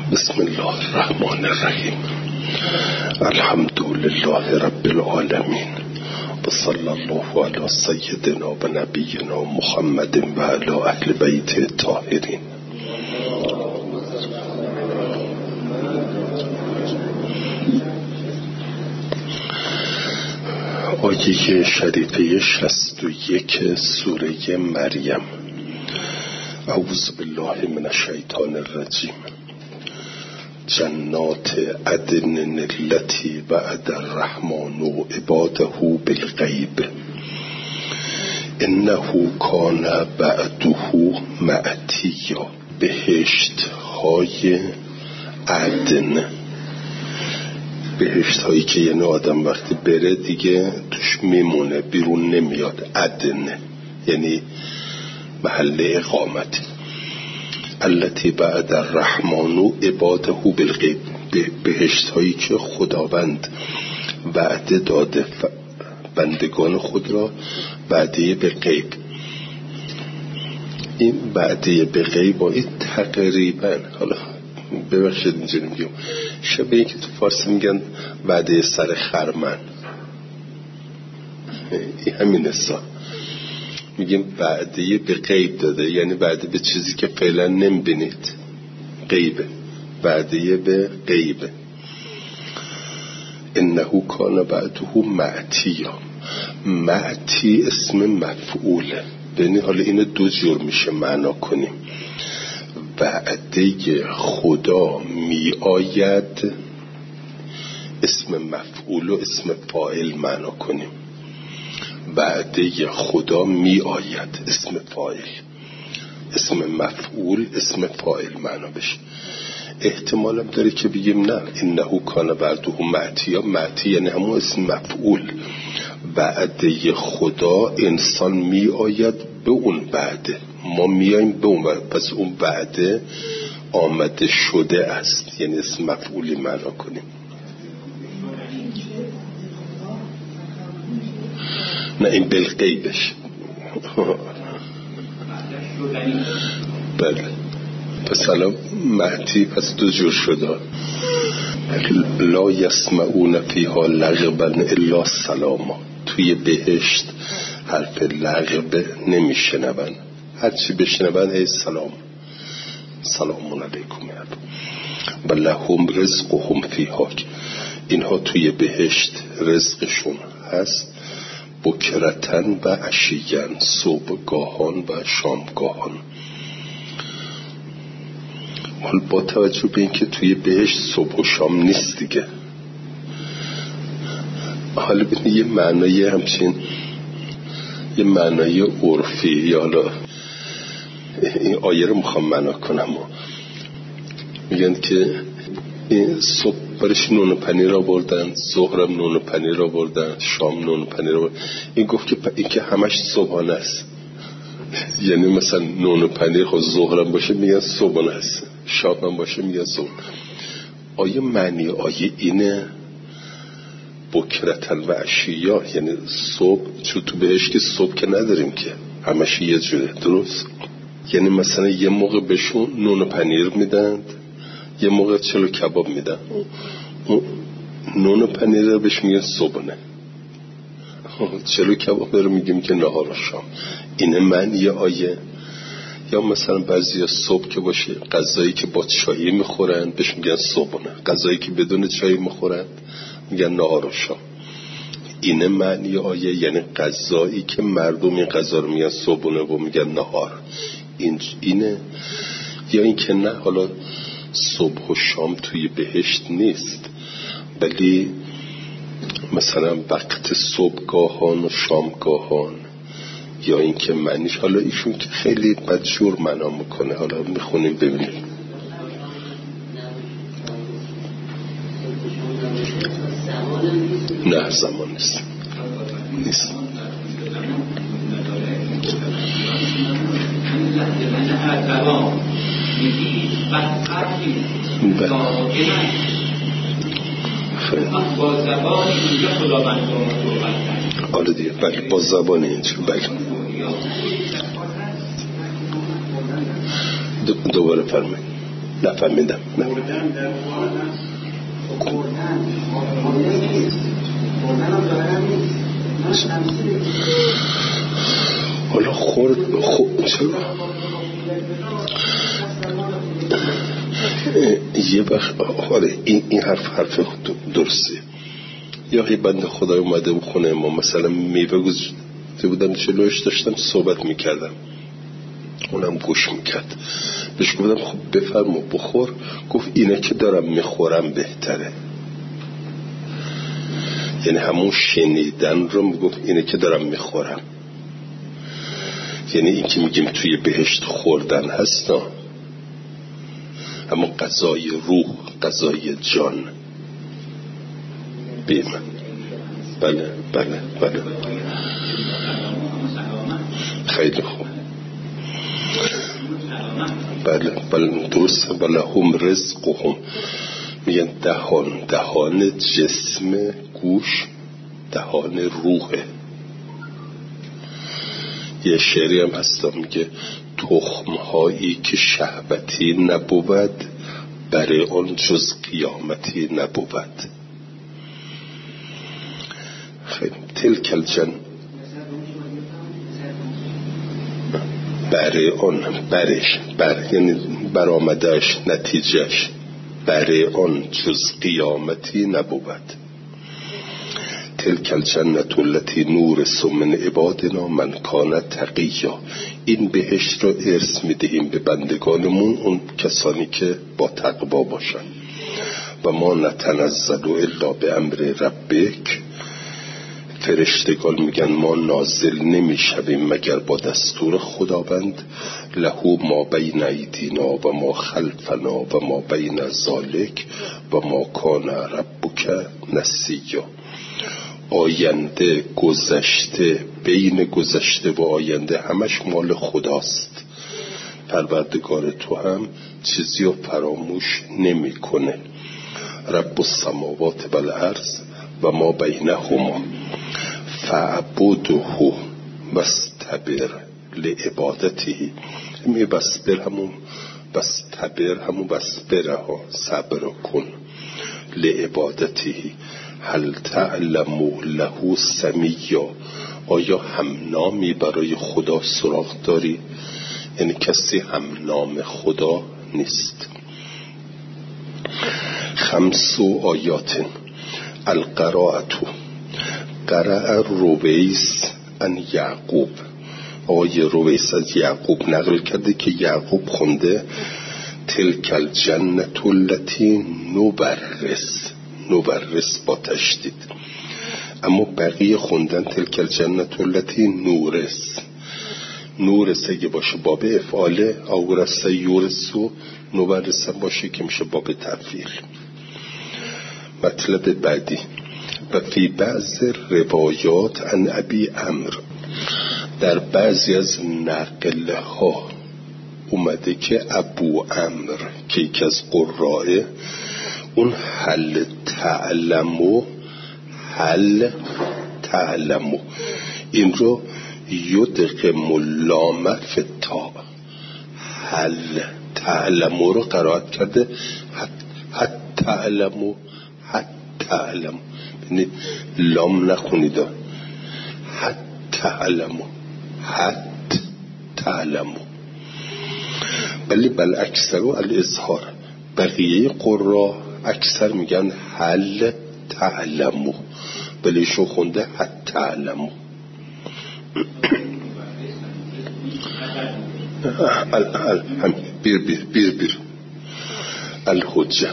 بسم الله الرحمن الرحیم. الحمد لله رب العالمین و صلی الله علی سیدنا و نبینا محمد و علی اهل بیت الطاهرین. آیه شریفه 61 سوره مریم. اعوذ بالله من الشیطان الرجیم. جنات عدن التي وعد الرحمن عباده بالغیب انه کان وعده مأتیا. بهشت های عدن، بهشت هایی که یعنی آدم وقتی بره دیگه توش میمونه، بیرون نمیاد. عدن یعنی محل اقامت. التی بعد الرحمن عباده بالغیب، بهشت هایی که خداوند وعده داده بندگان خود را وعده به غیب. این وعده به غیب با این تقریبا، حالا ببخشید اینجوری میگم، شبیه این که تو فارسی میگن وعده سر خرمن، این همین حساب. میگیم وعده به غیب داده، یعنی وعده به چیزی که فعلا نمیبینید، غیبه، وعده به غیبه. انه کان وعده مأتیا. مأتی اسم مفعوله، یعنی حالا اینو دو جور میشه معنا کنیم. وعده خدا می آید، اسم مفعول و اسم فاعل معنا کنیم. وعده خدا می آید اسم فاعل، اسم مفعول اسم فاعل معنا بشه. احتمالم داره که بگیم نه، انه کان وعده مأتیا. مأتی یعنی همون اسم مفعول. وعده خدا انسان می آید به اون وعده، ما میایم به اون وعده، پس اون وعده آمده شده است، یعنی اسم مفعولی معنا کنیم. نه این بالغیبش. بله، پس الان مأتی پس دو جور شده. لا یسمعون فیها لغوا الا سلاما. توی بهشت حرف لغو نمیشنون، هرچی بشنون ای سلام، سلام علیکم. و لهم رزقهم فیها. اینها توی بهشت رزقشون هست، بکرتن و عشیان، صبحگاهان و شامگاهان. حال با توجه به این که توی بهشت صبح و شام نیست دیگه، حالا ببینید یه معنای همچین، یه معنای عرفی، یا حالا این آیه رو میخوام معنا کنم. میگن که این صبح برش نون و پنیر آوردن، ظهرم نون و پنیر آوردن، شام نون و پنیر آوردن. این گفت که این که همش صبحانه است، یعنی مثلا نون و پنیر خود ظهرم باشه میگن صبحانه است، شامم باشه میگن صبح. آیه معنی آیه اینه بکرتن و عشیا، یعنی صبح، چون تو بهش که صبح که نداریم که همش یه جوره، درست؟ یعنی مثلا یه موقع بهشون نون و پنیر میدن، یه موقع چلو کباب میدن. نون و پنیر رو بهش میگن صبحونه، چلو کباب رو میگیم که نهار و شام. اینه معنی آیه. یا مثلا بعضی صبح که باشه غذایی که با چای میخورن بهش میگن صبحونه، غذایی که بدون چای میخورن میگن نهار و شام. اینه معنی آیه، یعنی غذایی که مردم این غذا رو میگن صبحونه و میگن نهار. اینه. یا این که نه، حالا صبح و شام توی بهشت نیست، ولی مثلا وقت صبحگاهان و شامگاهان. یا این که معنیش، حالا ایشون که خیلی بدجور معنا میکنه، حالا میخونیم ببینیم. نه زمان نیست. با زبان اینجا خداوند حالا دیگه بله، با زبان اینجا بله. دوباره فرمایید. نفهمیدم. خوردن در قرآن خوردن نیست، خوردن هم دارم نیست. من تمثیل حالا چرا یه وقت این حرف درسته. یا یه بنده خدای اومده و خونه ما مثلا میوه گذاشته بودم جلوش، داشتم صحبت میکردم، اونم گوش میکرد، بهش گفتم خب بفرما بخور، گفت اینه که دارم میخورم بهتره. یعنی همون شنیدن رو میگفت اینه که دارم میخورم، یعنی این که میگیم توی بهشت خوردن هست نه، اما غذای روح، غذای جان. بیم بله بله بله خیلی خوب بله بله درسته. بله هم رزقهم، میگن دهان جسم گوش دهان روحه. یه شعری هم هستا میگه تخمهایی که شهوتی نبود برای آن جز قیامتی نبود. خیلی تلک الجن برای آن یعنی برآمدش نتیجهش برای آن جز قیامتی نبود. تلک الجنة التي نورث من عبادنا من کان تقیا. این بهشت رو ارث میدهیم به بندگانمون، اون کسانی که با تقوا باشن. و ما نتنزل الا به امر ربک، فرشتگان میگن ما نازل نمیشویم مگر با دستور خداوند. له ما بین ایدینا و ما خلفنا و ما بین ذالک و ما کان ربک نسیا. آینده، گذشته، بین گذشته و آینده همش مال خداست. پروردگار تو هم چیزی رو فراموش نمی کنه. رب السماوات و الارض و ما بینهما فاعبده واستبر لعبادته. می بسبر همون بستبر همون بسبره ها، صبر کن. لعبادته هل تعلم له سمیا، آیا همنامی برای خدا سراغ داری؟ یعنی کسی همنام خدا نیست. 5 آیات. القراءة قرأ رویس ان یعقوب. آقای رویس از یعقوب نقل کرده که یعقوب خونده تلک الجنة التي نورث با تشدید، اما بقیه خوندن تلک الجنة التي نورث اگه باشه باب افعاله، اورث یورث و نورث باشه که میشه باب تفعیل. مطلب بعدی. و فی بعض روایات عن ابی عمرو، در بعضی از نقل ها اومده که ابو عمرو که یکی از قرائه، اون هل تعلمو این رو یدغم اللام فی التاء، هل تعلمو رو قرائت کرده حتی تعلمو یعنی لام نخونید، حتی تعلمو. ولی بل اکثر الاظهار، بقیه قرآن اکثر میگن هل تعلمو، ولی شو خونده حتی تعلمو. بیر الحجه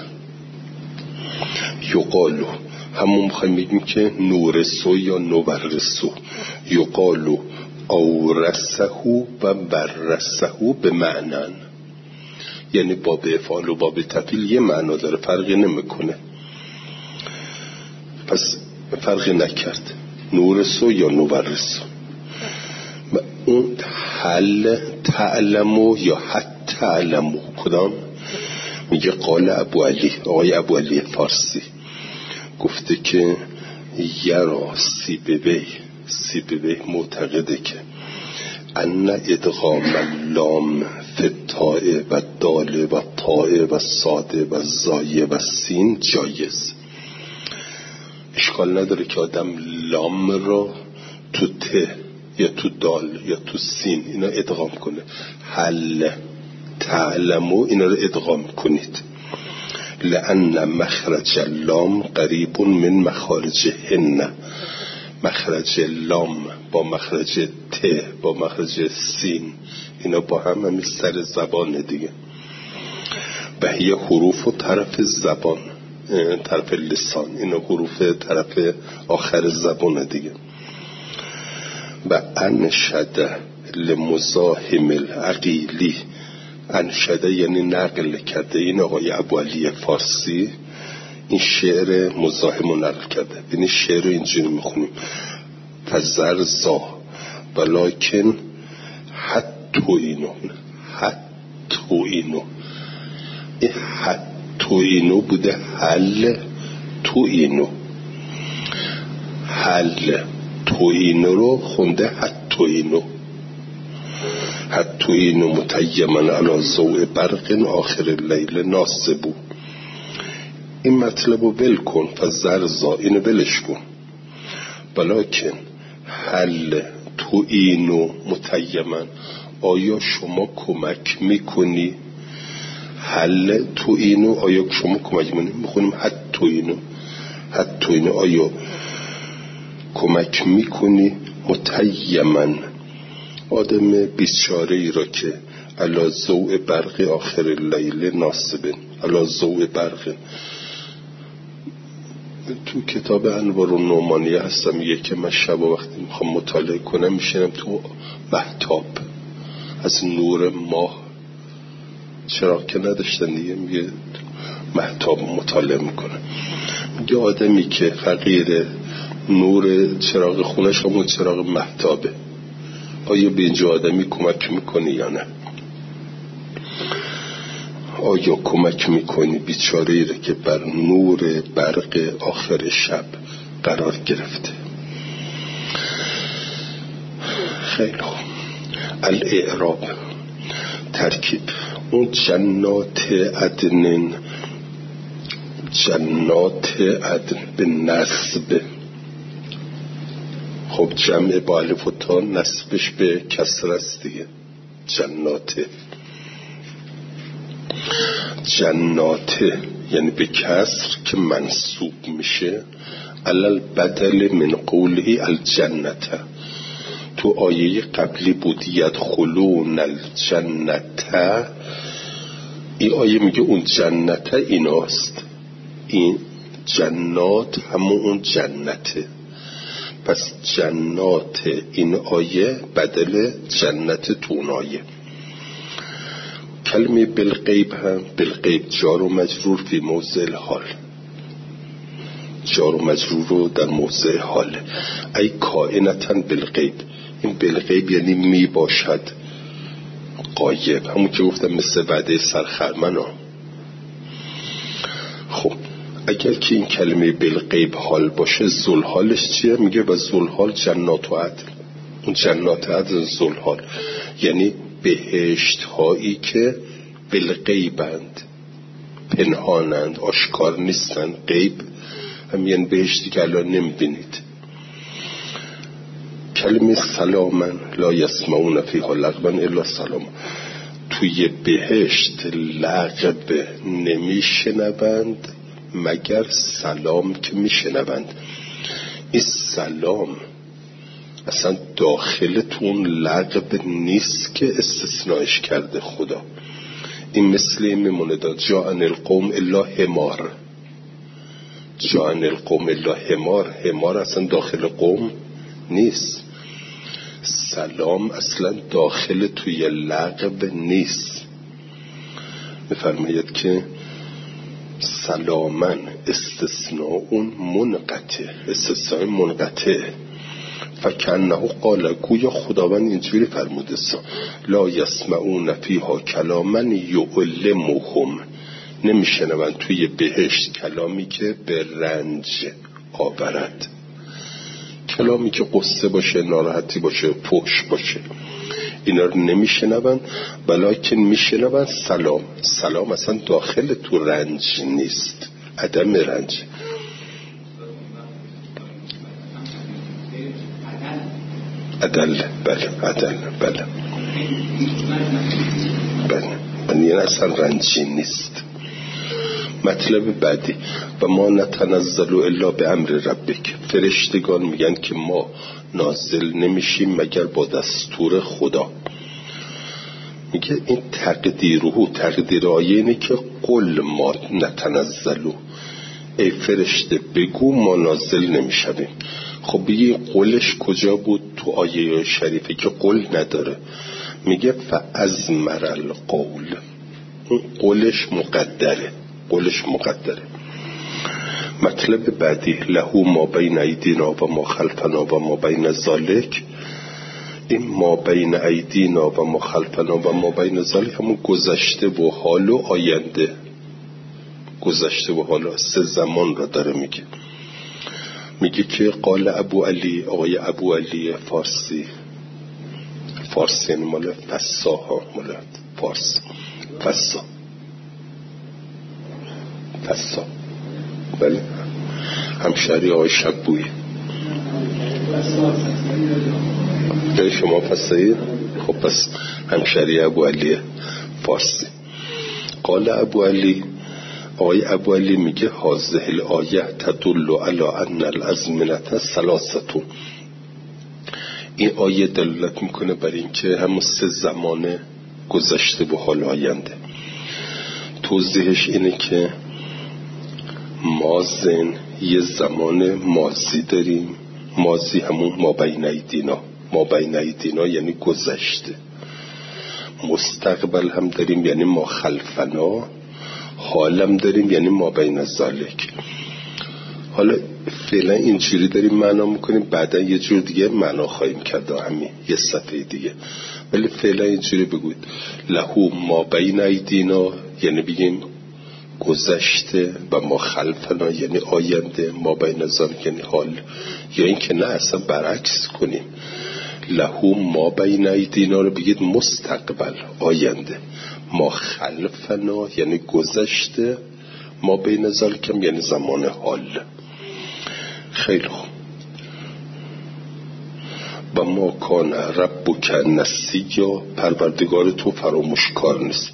یقالو، همون میخوایم بگیم که نورسو یا نورسو، یقالو اورثه و ورثه به معنن، یعنی باب افعال و باب تفعیل یه معنا داره، فرقی نمیکنه. پس فرقی نکرد نورسو یا نورسو. اون هل تعلمو یا حتی تعلمو کدام؟ میگه قال ابو علی، آقای ابو علی فارسی گفته که یرا سیبوی معتقده که ان ادغام اللام فتائه و داله و طائه و ساده و زایه و سین جایز. اشکال نداره که آدم لام رو تو ته یا تو دال یا تو سین اینا ادغام کنه. حل تعلمو اینا رو ادغام کنید. لأن مخرج اللام قریب من مخارج هن. مخرج لام با مخرج ته با مخرج سین اینا با هم همین سر زبان دیگه. و هی حروف و طرف زبان، طرف لسان، اینا حروف طرف آخر زبان دیگه. و انشده لمزاحم العقیلی، انشده یعنی نقل کرده. این آقای ابوعلی فارسی این شعر مزاحم رو نقل کرده. این شعر رو اینجوری میخونیم: فزرزا ولکن حتی اینو این حتی اینو بوده حل تو اینو، حل تو اینو رو خونده حتی اینو متیمن علی ضوء برق آخر اللیل ناصبو. این مطلب رو ول کن، فزرزا اینو ولش کن. ولکن حل تو اینو متیمن، آیا شما کمک میکنی؟ حل تو اینو آیا شما کمک میکنی؟ میخونیم حتی اینو آیا کمک میکنی؟ متیمن آدم بیچاره ای را که علی ضوء برق آخر اللیل ناصبن. علی ضوء برق تو کتاب انوار النعمانیه هستم، میگه که من شب وقتی میخوام مطالعه کنم میشینم تو مهتاب، از نور ماه، چراغ که نداشتن دیگه، میگه مهتاب مطالعه میکنم. میگه آدمی که فقیره نور چراغ خونش همون چراغ مهتابه، آیا به اینجا آدمی کمک میکنی یا نه؟ آیا کمک میکنی بیچاره‌ای را که بر نور برق آخر شب قرار گرفته؟ خیلی خوب. الاعراب ترکیب. اون جنات عدن به نصب، خب جمع با الف و تا نصبش به کسر است دیگه. جنات یعنی به کسر که منصوب میشه علل بدل من قوله الجنت. تو آیه قبلی بود یدخلون الجنت، این آیه میگه اون جنت ایناست، این جنات همون اون جنته. پس جنات این آیه بدل جنت تو اون آیه. کلمه بالغیب هم بالغیب جار و مجرور فی موضع الحال، جار و مجرور رو در موضع حال. ای کائنتا بالغیب، این بالغیب یعنی می باشد غایب، همون که گفتم مثل وعده سرخرمن ها. خب اگر که این کلمه بالغیب حال باشه ذوالحالش چیه؟ میگه و ذوالحال جنات و عدن. اون جنات عدن ذوالحال یعنی بهشت هایی که بالغیبند، پنهانند، آشکار نیستند. غیب هم یعنی بهشتی که الان نمیبینید. کلمه سلامن لا یسمعون فیها لغوا الا سلام، توی بهشت لغو نمیشنوند مگر سلام که میشنوند. این سلام اصلا داخلتون لغو نیست که استثنائش کرده خدا. این مثل این میمونه داد جاءن القوم الا حمار، جاءن القوم الا حمار، حمار اصلا داخل قوم نیست. سلام اصلا داخل توی لغو نیست. میفرماید که سلامن استثناء منقطع، استثناء منقطع. فکنه قال، گویا خداوند اینجوری فرموده لا یسمعون فیها کلاما یعلمهم، نمیشنوند توی بهشت کلامی که به رنج آورد، کلامی که قصه باشه، ناراحتی باشه، فحش باشه. اینا رو نمیشنون، بلکن میشنون سلام. سلام اصلا داخل تو رنج نیست، عدم رنج. عدل، بله عدل، بله یعنی اصلا رنجی نیست. مطلب بعدی و ما نتنزل الا به امر ربک. فرشتگان میگن که ما نازل نمیشیم مگر با دستور خدا. میگه این تقدیر آیه اینه که قل ما نتنزلو، ای فرشته بگو ما نازل نمیشویم. خب بگی قلش کجا بود تو آیه شریفه که قل نداره؟ میگه فازمر القول، اون قلش مقدره. مطلب بعدی له ما بین ایدینا و ما خلفنا و ما بین ذالک. این ما بین ایدینا و ما خلفنا و ما بین ذالک همون گذشته و حال و آینده، گذشته و حال سه زمان را داره میگه که قال ابو علی، آقای ابو علی فارسی یعنی مال فسا ها، مال فارس، فسا بله، همشهری آقای شبوی. جای شما فسایی؟ خب پس همشهری ابو علی فارسی. قال ابو علی، آقای ابو علی میگه هذه الآیه تدل علی ان الازمنه ثلاثه. این آیه دلالت میکنه بر این که همون سه زمان گذشته و حال آینده. توضیحش اینه که مازن یه زمان ماضی داریم، ماضی همون ما بین ایدینا یعنی گذشته. مستقبل هم داریم یعنی ما خلفنا، حالم داریم یعنی ما بین ذالک. حالا فعلا اینجوری داریم معنا میکنیم، بعدا یه جور دیگه معنا خواهیم کرد، همین یه صفحه دیگه. ولی فعلا اینجوری بگوید لهو ما بین ایدینا یعنی بگیم گذشته و ما خلفنا یعنی آینده، ما بین ذالک یعنی حال. یا این که نه اصلا برعکس کنیم، لهو ما بین ایدینا رو بگید مستقبل آینده، ما خلفنا یعنی گذشته، ما بین ذالک یعنی زمان حال. خیلی خوب. و ما کان ربک نسیا، پروردگار تو فراموش کار نیست.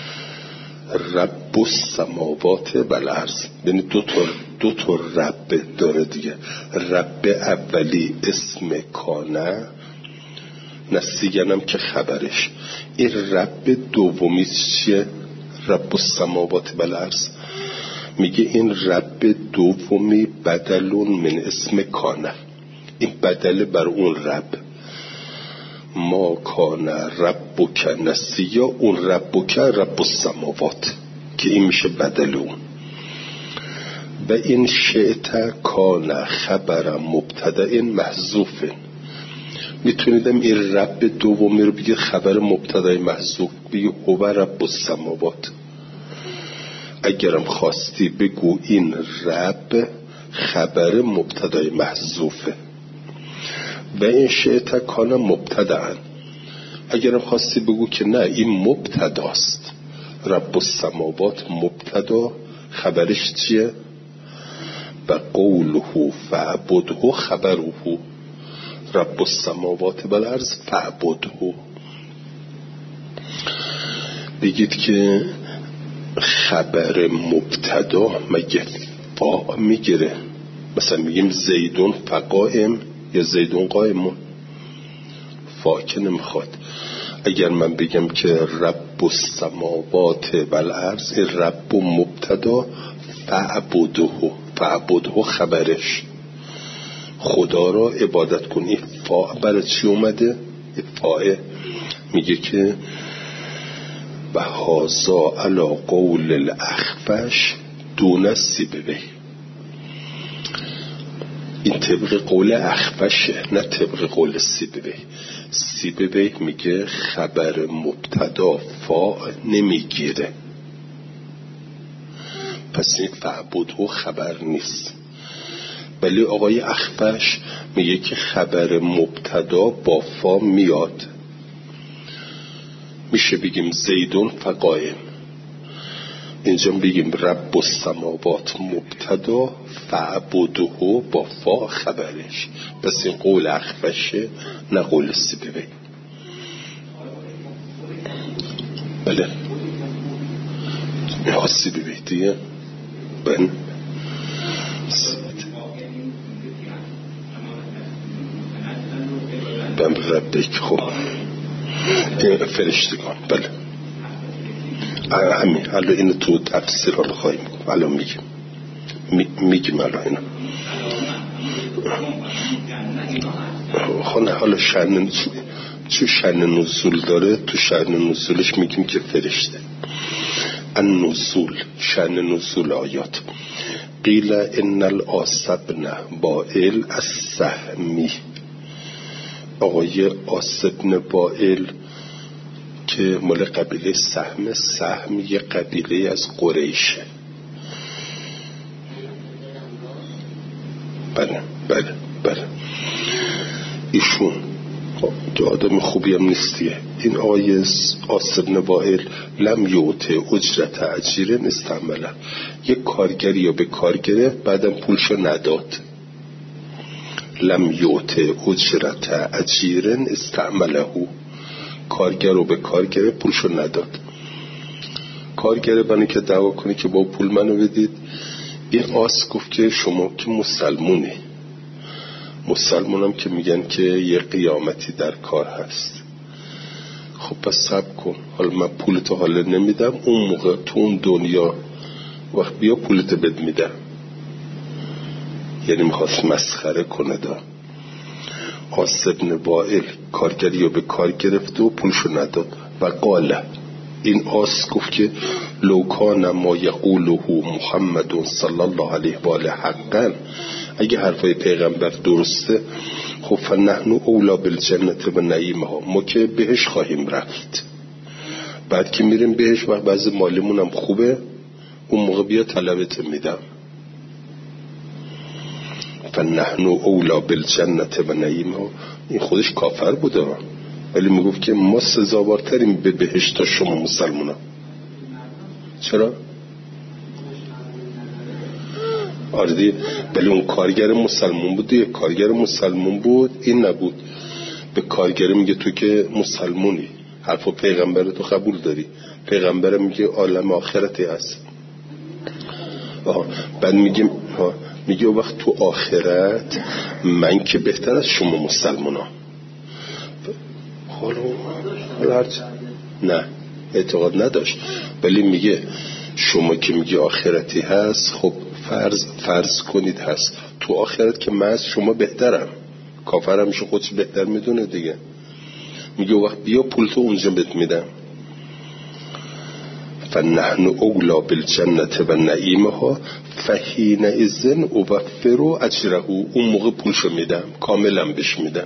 رب السماوات و الارض، یعنی دو تا رب داره دیگه. رب اولی اسم کانه، نسیگنم که خبرش. این رب دومی چیه؟ رب السماوات و الارض. میگه این رب دومی بدلون من اسم کانه، این بدل بر اون رب. ما کان ربک نسیا، اون ربک رب السماوات که این میشه بدل اون. و این شئت کان خبر مبتدأ محذوف. میتونیدم این رب دومی رو بگید خبر مبتدأ محذوف، بگید هو رب السماوات. اگرم خواستی بگو این رب خبر مبتدای محذوفه و این شئت کان مبتدأ. اگرم خواستی بگو که نه این مبتداست، رب السماوات مبتدا، خبرش چیه؟ و قوله فاعبده خبره رب السماوات و الارض فاعبده. بگید که خبر مبتدا مگه فا میگیره؟ مثلا میگیم زیدون فقائم یا زیدون قائمون، فا که نمیخواد. اگر من بگم که رب السماوات و الارض، رب مبتدا، فاعبده خبرش، خدا را عبادت کنی. فا برای چی اومده؟ فاء. میگه که و هازا علا قول الاخفش دون سیبوی. این طبق قول اخفشه، نه طبق قول سیبوی. سیبوی میگه خبر مبتدا فا نمیگیره، پس این فعبده خبر نیست. ولی آقای اخفش میگه که خبر مبتدا با فا میاد. میشه بگیم زیدون فقایم، اینجا بگیم رب السماوات مبتدا فعبده با فا خبرش، پس این قول اخفشه نه قول سیبوی. بله این سیبوی دیگه بله بم ربک. خب فرشتگان بله همین. حالا اینو تو تفسیر رو خواهیم گفت، الان میگیم الان اینو. خب حالا شأن چون شأن نزول داره، تو شأن نزولش میگیم که فرشته. النزول شأن نزول آیات. قیل ان العاصبن بائل السهمی، آقای عاصبن بائل که مال قبیله سهم یه قبیله از قریشه. بله ایشون که آدم خوبی هم نیستیه. این آقای عاصبن بائل لم یعطی اجرت اجیر استعمله، یک کارگری یا به کار گرفت بعدم پولشو نداد. لم یعطی اجرت اجیر استعمله، کارگر رو به کار گرفت پولشو نداد. کارگر بنی که دعوا کنی که با پول منو بدید. این آس گفت که شما که مسلمونم که میگن که یه قیامتی در کار هست. خب پس صبر کن، حالا من پولتو حالا نمیدم، اون موقع تو اون دنیا وقت بیا پولتو بد میدم. یعنی میخواست مسخره کنه. عاصبن بائل کارگری رو به کار گرفت و پولشو نداد. و قاله این آس گفت که لو کان ما یقوله محمد صلی الله علیه و آله حقا، اگه حرفای پیغمبر درسته خب فنحن اولا بالجنت و نعیمها، ما که بهش خواهیم رفت. بعد که میریم بهش وقت بعضی مالیمون هم خوبه، اون موقع بیا طلبت میدم. فنحن اولا بالجنت و نعیمها، این خودش کافر بوده ولی میگفت که ما سزاوارتریم به بهشت تا شما مسلمونا. چرا؟ آره دیگه، ولی اون کارگر مسلمون بود دیگه. کارگر مسلمون بود، این نبود. به کارگر میگه تو که مسلمونی، حرف پیغمبر تو قبول داری، پیغمبر میگه عالم آخرتی هست. بعد میگه وقت تو آخرت من که بهتر از شما مسلمونا. حالا نه اعتقاد نداشت، ولی میگه شما که میگه آخرتی هست، خب فرض کنید هست تو آخرت که من از شما بهترم. کافر همیشه خودش بهتر میدونه دیگه. میگه وقت بیا پول تو اونجا بهت میدم. فنحن اولا بالجنت و نعیمها فحین اذن اوفر اجره، اون موقع پولشو میدم، کاملا بهش میدم.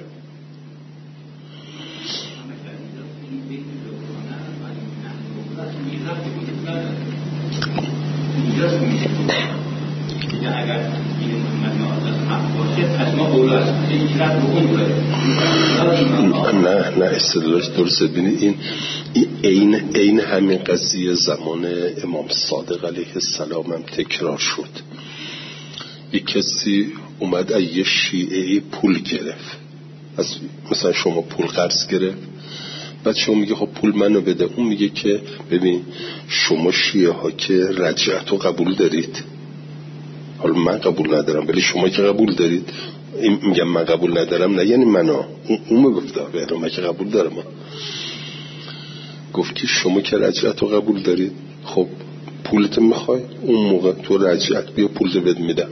نه استدلالش درسته. بینید این عین همین قضیه زمان امام صادق علیه السلام هم تکرار شد. یک کسی اومد از یه شیعه پول گرفت، از مثلا شما پول قرض گرفت، بعد شما میگه خب پول منو بده. اون میگه که ببین شما شیعه ها که رجعت رو قبول دارید، حالا من قبول ندارم ولی شما که قبول دارید. میگم من قبول ندارم نه یعنی منو، اون میگفته برای من که قبول دارم. گفت که شما که رجعت رو قبول دارید، خب پولت میخوای، اون موقع تو رجعت بیا پولت بد میدم.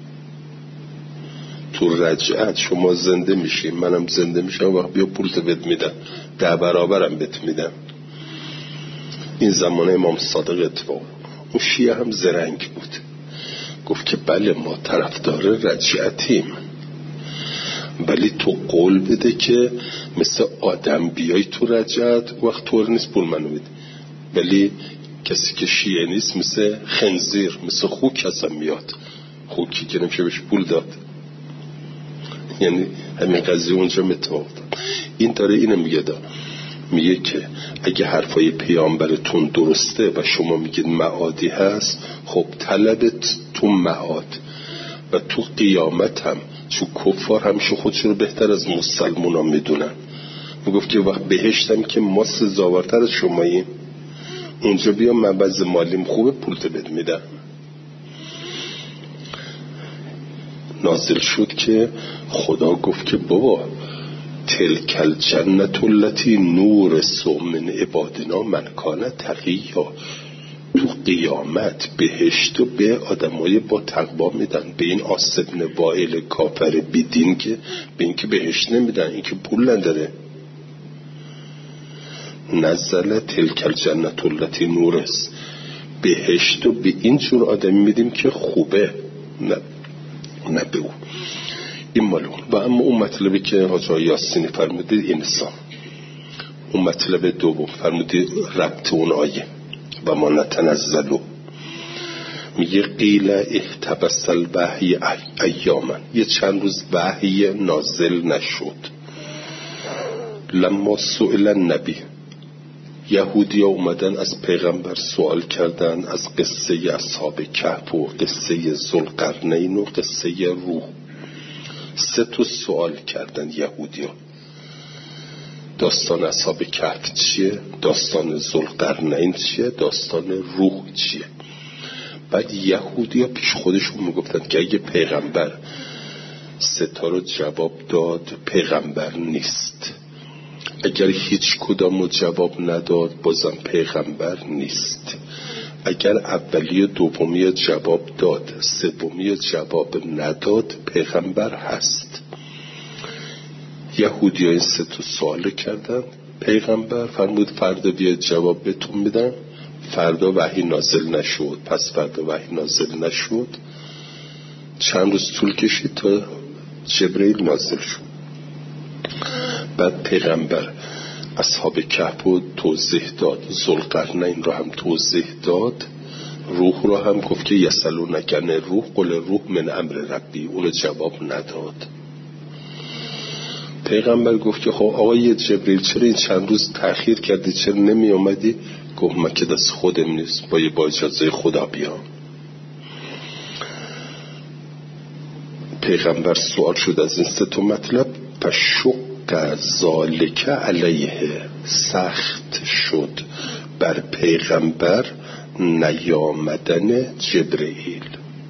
تو رجعت شما زنده میشی، منم زنده میشم، وقت بیا پولت بد میدم، 10 برابرم بد میدم. این زمان امام صادق اتفاق. اون شیعه هم زرنگ بود، گفت که بله ما طرفدار رجعتیم، ولی تو قول بده که مثل آدم بیای تو رجعت، وقت طور نیست پول منو بده. ولی کسی که شیعه نیست مثل خنزیر، مثل خوک هستم میاد، خوکی که نمیشه بهش پول داد. یعنی همین قضیه اونجا متفاوت. این داره اینو میگه میگه که اگه حرفای پیامبرتون درسته و شما میگید معادی هست، خب طلبت تو معاد و تو قیامت هم، چون کفار همیشه خودشون رو بهتر از مسلمان ها میدونن. میگفت که وقت بهشتم که ما سزاوارتر از شماییم، اونجا بیا من وضع مالیم خوبه پولت بد میدم. نازل شد که خدا گفت که بابا تلک الجنة التي نورث من عبادنا من کان تقیا، تو قیامت بهشت و به آدمای با تقوا میدن، به این عاص بن وائل کافر بیدین که به این که بهشت نمیدن، این که پول نداره. نزل تلک الجنة التي نورث، بهشت و به این جور آدمی میدیم که خوبه، نه به اون. این مالون. و اما اون مطلبی که حاجی یاسینی فرمودید این سام، اون مطلب دوم فرمودید ربط اون آیه و ما نتنزلو، میگه قیل احتبس الوحی ایاما، یه چند روز وحی نازل نشد. لما سئل النبی، یهودی ها اومدن از پیغمبر سوال کردن از قصه اصحاب کهف و قصه ذوالقرنین و قصه روح. 3 سوال کردن یهودی ها. داستان اصحاب کهف چیه؟ داستان ذوالقرنین چیه؟ داستان روح چیه؟ بعد یهودی ها پیش خودشون میگفتن که اگه پیغمبر 3 رو جواب داد پیغمبر نیست، اگر هیچ کدام جواب نداد بازم پیغمبر نیست، اگر اولی و دومی جواب داد سومی جواب نداد پیغمبر هست. یهودی ها این 3 سوال کردن، پیغمبر فرمود فردا بیا جواب بهتون میدم. فردا وحی نازل نشد، پس فردا وحی نازل نشد، چند روز طول کشید تا جبرئیل نازل شد. بعد پیغمبر اصحاب کهف رو توضیح داد، ذوالقرنین رو هم توضیح داد، روح رو هم گفت که یسألونک عن الروح قل الروح من امر ربی، اون جواب نداد. پیغمبر گفت که خب آقای جبرئیل چرا این چند روز تأخیر کردی، چرا نمی اومدی؟ گفت من که دست خودم نیست، با اجازه خدا بیام. پیغمبر سوال شد از این 3 مطلب، پشق ذالک علیه، سخت شد بر پیغمبر نیامدن جبرئیل.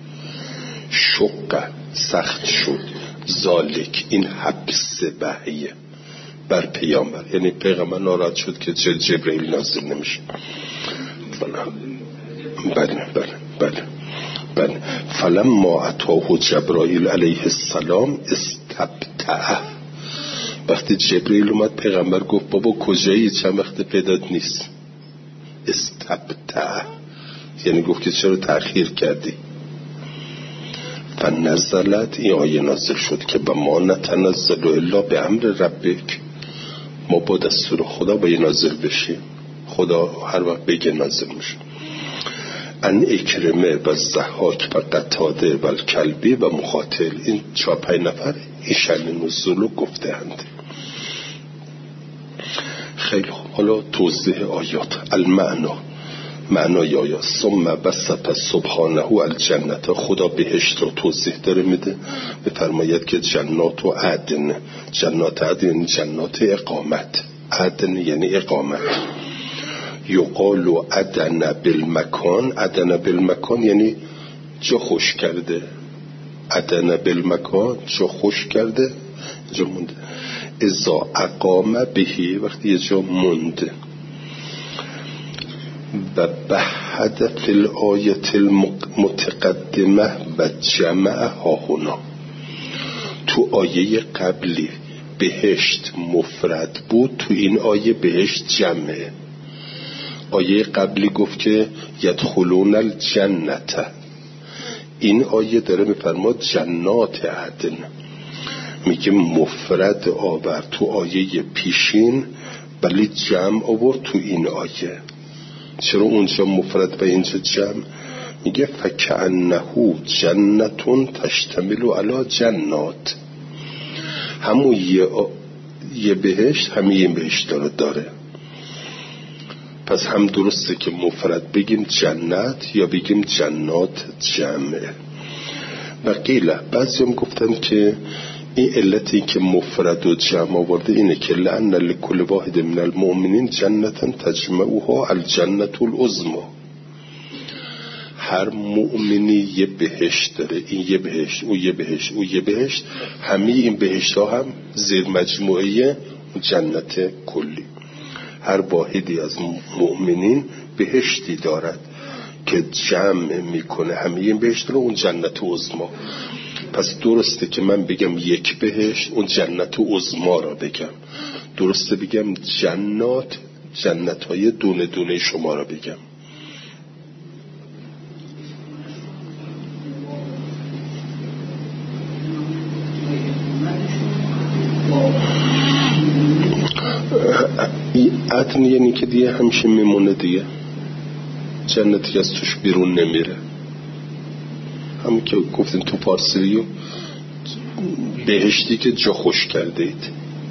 شق سخت شد، ذالک این حبس وحی بر پیامبر، یعنی پیغمبر ناراحت شد که جبرئیل نازل نمیشه. بله. فلما اتاه جبرائیل علیه السلام استبطأ، وقتی جبرئیل اومد پیغمبر گفت بابا کجایی، چند وقت پیدات نیست. استبطأ یعنی گفت که چرا تأخیر کردی. فنزلت، این آیه نازل شد که با ما نتنزل الا به امر ربک، ما با دستور خدا باید نازل بشیم، خدا هر وقت بگه نازل میشه. ان اکرمه و ضحاک و قتاده و الکلبی و مخاطل، این 4-5 نفر این شأن نزول رو گفته اند. خیلی خوب، حالا توضیح آیات. المعنا، معنای آیات. ثم وصف سبحانه الجنة، خدا بهشت رو توضیح داره میده، بفرماید که جنات و عدن، جنات عدن یعنی جنات اقامت، عدن یعنی اقامت. یقال عدن بالمکان، عدن بالمکان یعنی جا خوش کرده، عدن بالمکان جا خوش کرده، جا مونده. اذا اقام بهی، وقتی یه جا مونده. و بحد فی الآیت المتقدمه و جمع ها هنا، تو آیه قبلی بهشت مفرد بود، تو این آیه بهشت جمعه. آیه قبلی گفت که یدخلون الجنت، این آیه داره میفرماد جنات عدن، میگه مفرد آورد تو آیه پیشین ولی جمع آورد تو این آیه. چرا اونجا مفرد و اینجا جمع؟ میگه فکأنه جنتون تشتمل علی جنات، همون یه بهشت همین یه بهشت داره. پس هم درسته که مفرد بگیم جنت یا بگیم جنات جمعه. و قیله بعضی هم گفتن که این علتی که مفرد و جمع آورده اینه که لأن لکل واحد من المؤمنین جنتا تجمعها الجنت العظمی. هر مؤمنی یه بهشت داره، این یه بهشت، او یه بهشت، او یه بهشت، همه این بهشت ها هم زیر مجموعه جنت کلی. هر واحدی از مؤمنین بهشتی دارد که جمع میکنه همه این بهشت رو، اون جنت عظمی. پس درسته که من بگم یک بهشت، اون جنت عظمی را بگم. درسته بگم جنت های دونه دونه شما را بگم. عدن یعنی که دیگه همیشه میمونه دیگه، جنتی از توش بیرون نمیره. همین که گفتیم تو پارسیو بهشتی که جا خوش کرده اید.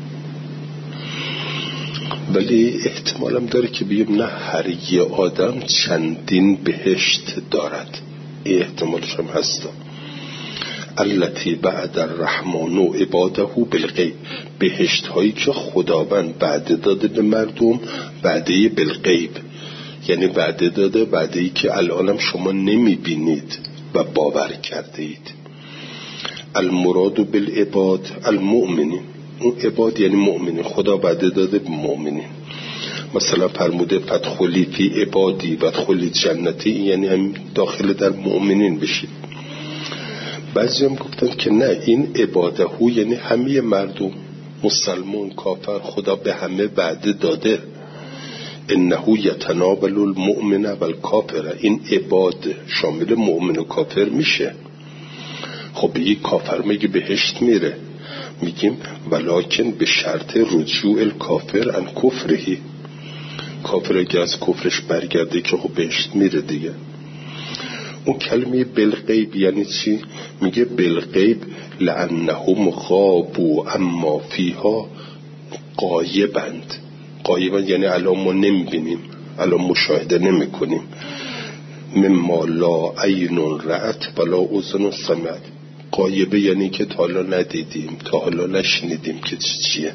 ولی احتمالم داره که بگیم نه، هر یه آدم چندین بهشت دارد. این احتمالش هم هستا. التی بعد الرحمن و عباده بالغیب، بهشت هایی که خداوند وعده داده به مردم، وعده بالغیب یعنی وعده داده، وعده‌ای که الانم شما نمی بینید و باور کرده اید. المراد بالعباد المؤمنین، اون عباد یعنی مؤمنین، خدا وعده داده به مؤمنین. مثلا فرموده فادخلی فی عبادی وادخلی جنتی، یعنی هم داخل در مؤمنین بشید. بعضی هم گفتن که نه، این عباده هو یعنی همه مردم، مسلمان کافر، خدا به همه وعده داده. انه یتناول المؤمن والکافر، این عباد شامل مؤمن و کافر میشه. خب یک کافر میگه بهشت میره، میگیم ولکن به شرط رجوع الکافر عن کفرهی، کافر اگه از کفرش برگرده که خب بهشت میره دیگه. اون کلمه بالغیب یعنی چی؟ میگه بالغیب لانهم غابوا اما فیها غایبند. غایبند یعنی الان ما نمیبینیم، الان مشاهده نمی کنیم. مما لا عین رأت ولا اذن سمعت، غایبه یعنی که تا حالا ندیدیم، تا حالا نشنیدیم که چیه.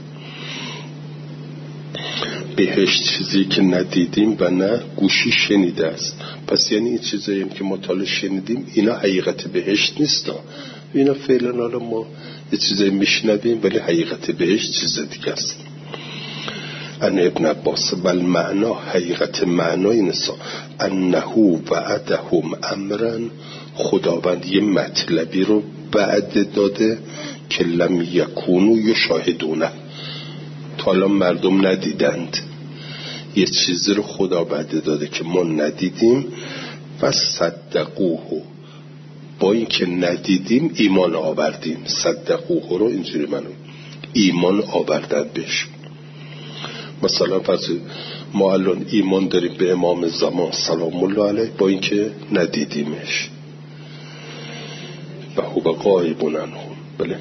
بهشت چیزی که ندیدیم و نه گوشی شنیده است. پس یعنی این چیزایی که ما تا حالا شنیدیم اینا حقیقت بهشت نیست. اینا فعلا حالا ما یه چیزایی میشنویم ولی حقیقت بهشت چیز دیگه است. ان ابن عباس بل معنا، حقیقت معنای نسا انه وعدهم امرا، خداوند یه مطلبی رو وعده داده که لم یکونو یشاهدونه، تا حالا مردم ندیدند. یه چیزی رو خدا وعده داده که ما ندیدیم و صدقوه، با این که ندیدیم ایمان آوردیم. صدقوه رو اینجوری منو ایمان آوردن بهش. مثلا فرض ما الان ایمان داریم به امام زمان سلام الله علیه با این که ندیدیمش و هو غایب عنهم. بله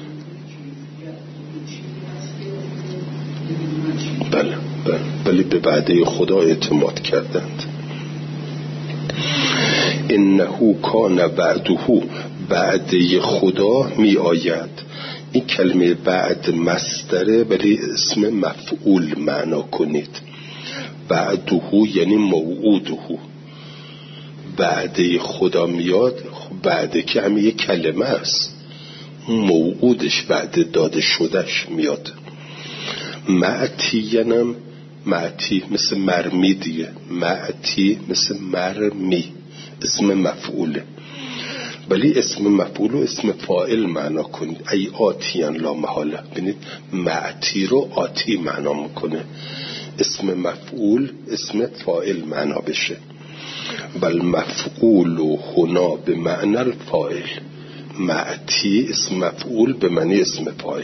بله بله، ولی به وعده خدا اعتماد کردند. انه کان وعده، وعده خدا می آید. این کلمه بعد مصدره ولی اسم مفعول معنا کنید. وعده یعنی موعوده، وعده خدا میاد. وعده که همه یک کلمه است، موعودش وعده داده شدهش میاد. معتینم، معتی مثل مرمی دیگه، معتی مثل مرمی اسم مفعوله، ولی اسم مفعول و اسم فاعل معنا کنید. ای آتیان لا محاله، ببینید معتی رو آتی معنا میکنه، اسم مفعول اسم فاعل معنا بشه. بل مفعول هنا به معنی الفاعل، معتی اسم مفعول به معنی اسم فاعل.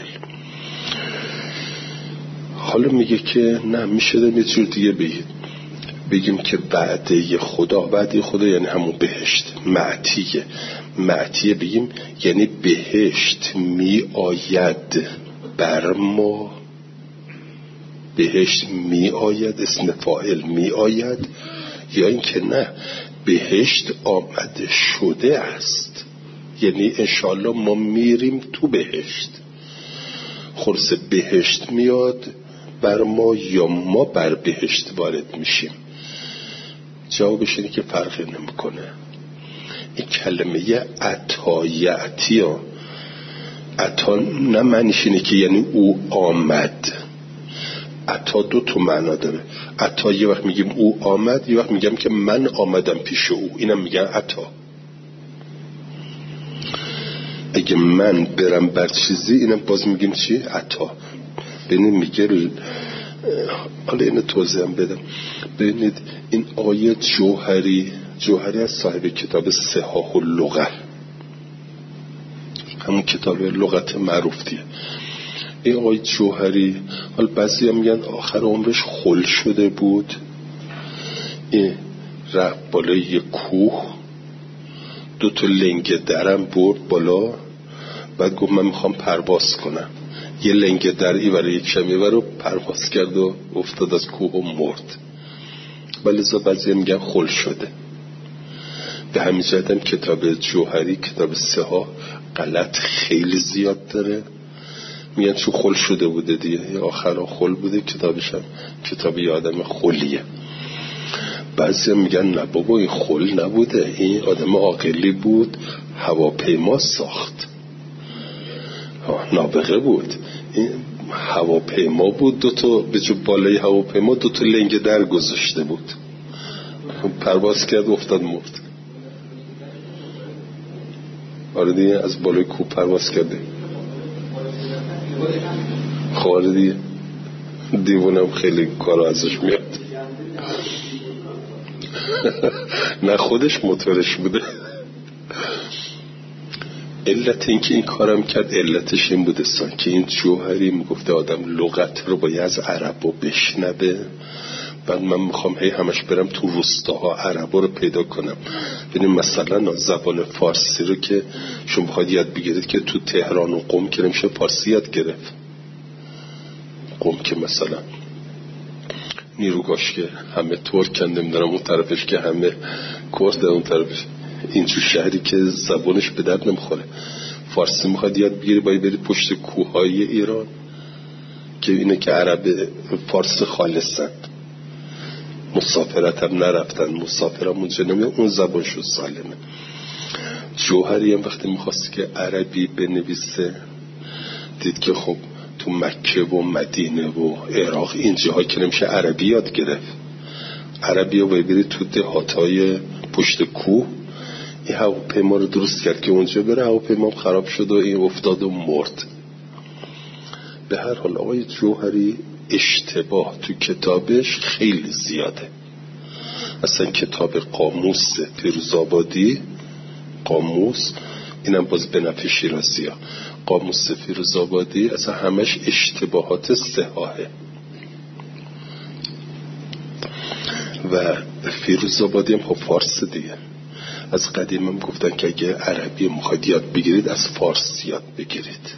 حالا میگه که نه، میشه یه جور دیگه بگیم که وعده خدا یعنی همون بهشت. معتیه بگیم یعنی بهشت می آید بر ما بهشت می آید اسم فاعل می آید، یا اینکه نه بهشت آمده شده است، یعنی انشالله ما میریم تو بهشت. خلاص بهشت میاد بر ما یا ما بر بهشت وارد میشیم؟ جوابش اینه که فرقی نمیکنه. این کلمه عطا یعطی ها، عطا نه معنیش اینه که یعنی او آمد. عطا دو تا معنا داره. عطا یه وقت میگیم او آمد، یه وقت میگم که من آمدم پیش او، اینم میگن عطا. اگه من برم بر چیزی، اینم باز میگیم چی؟ عطا. ببینید میگه، حالا اینو توضیح هم بدم. ببینید این آیه جوهری از صاحب کتاب صحاح اللغه، همون کتاب لغت معروف دیه. این آیه جوهری، حالا بعضی هم میگن آخر عمرش خل شده بود، این رفت بالای یک کوه، 2 تا لنگ درم برد بالا، بعد گفت من میخوام پرواز کنم. یه لنگ در ایوره یک شمیوه رو پرواز کرد و افتاد از کوه و مرد. ولی بعضی میگن خل شده. به همین جهت هم کتاب جوهری، کتاب صحاح، غلط خیلی زیاد داره. میگن چون خل شده بوده دیگه، یا آخرا خل بوده کتابش، هم کتاب یه آدم خلیه. بعضی هم میگن نه بابا این خل نبوده، این آدم عاقلی بود، هواپیما ساخت، نابغه بود، این هواپیما بود، 2 تا به جو بالای هواپیما 2 تا لنگ در گذاشته بود، پرواز کرد افتاد مرد. آره دیگه، از بالای کوه پرواز کرده. خواره دیگه، دیوونم خیلی کارا ازش میاد. نه خودش موتورش بوده. علت این که این کارم کرد، علتش این بوده که این جوهری میگفته آدم لغت رو باید از عربو بشنبه. بعد من میخوام همش برم تو روستاها عربو رو پیدا کنم. ببینیم مثلا زبان فارسی رو که شما بخواید یاد بگیرید که تو تهران و قم که نمیشه فارسی یاد گرفت. قم که مثلا نیروگاش که همه ترکن، نمیدونم اون طرفش که همه کرد، اون طرفش اینجور شهری که زبانش به درد نمیخوره. فارسی میخواد یاد بگیری باید بری پشت کوههای ایران که اینه که عرب فارسی خالصن، مسافرت هم نرفتن، مسافر هم اونجا نمیاد، اون زبانشو سالمه. جوهری هم وقتی میخواستی که عربی بنویسه، دید که خب تو مکه و مدینه و عراق این جاها که نمیشه عربی یاد گرفت. عربی رو باید بری تو دهاتای پشت کوه. این هواپیما رو درست کرد که اونجا بره، هواپیما خراب شد و این افتاد و مرد. به هر حال آقای جوهری اشتباه تو کتابش خیلی زیاده. اصلا کتاب قاموس فیروزآبادی، قاموس اینم باز به نفع شیرازی ها، قاموس فیروزآبادی اصلا همش اشتباهات صحاحه. و فیروزآبادی هم خب فارس دیگه. از قدیم هم گفتن که اگه عربی میخواید یاد بگیرید از فارس یاد بگیرید،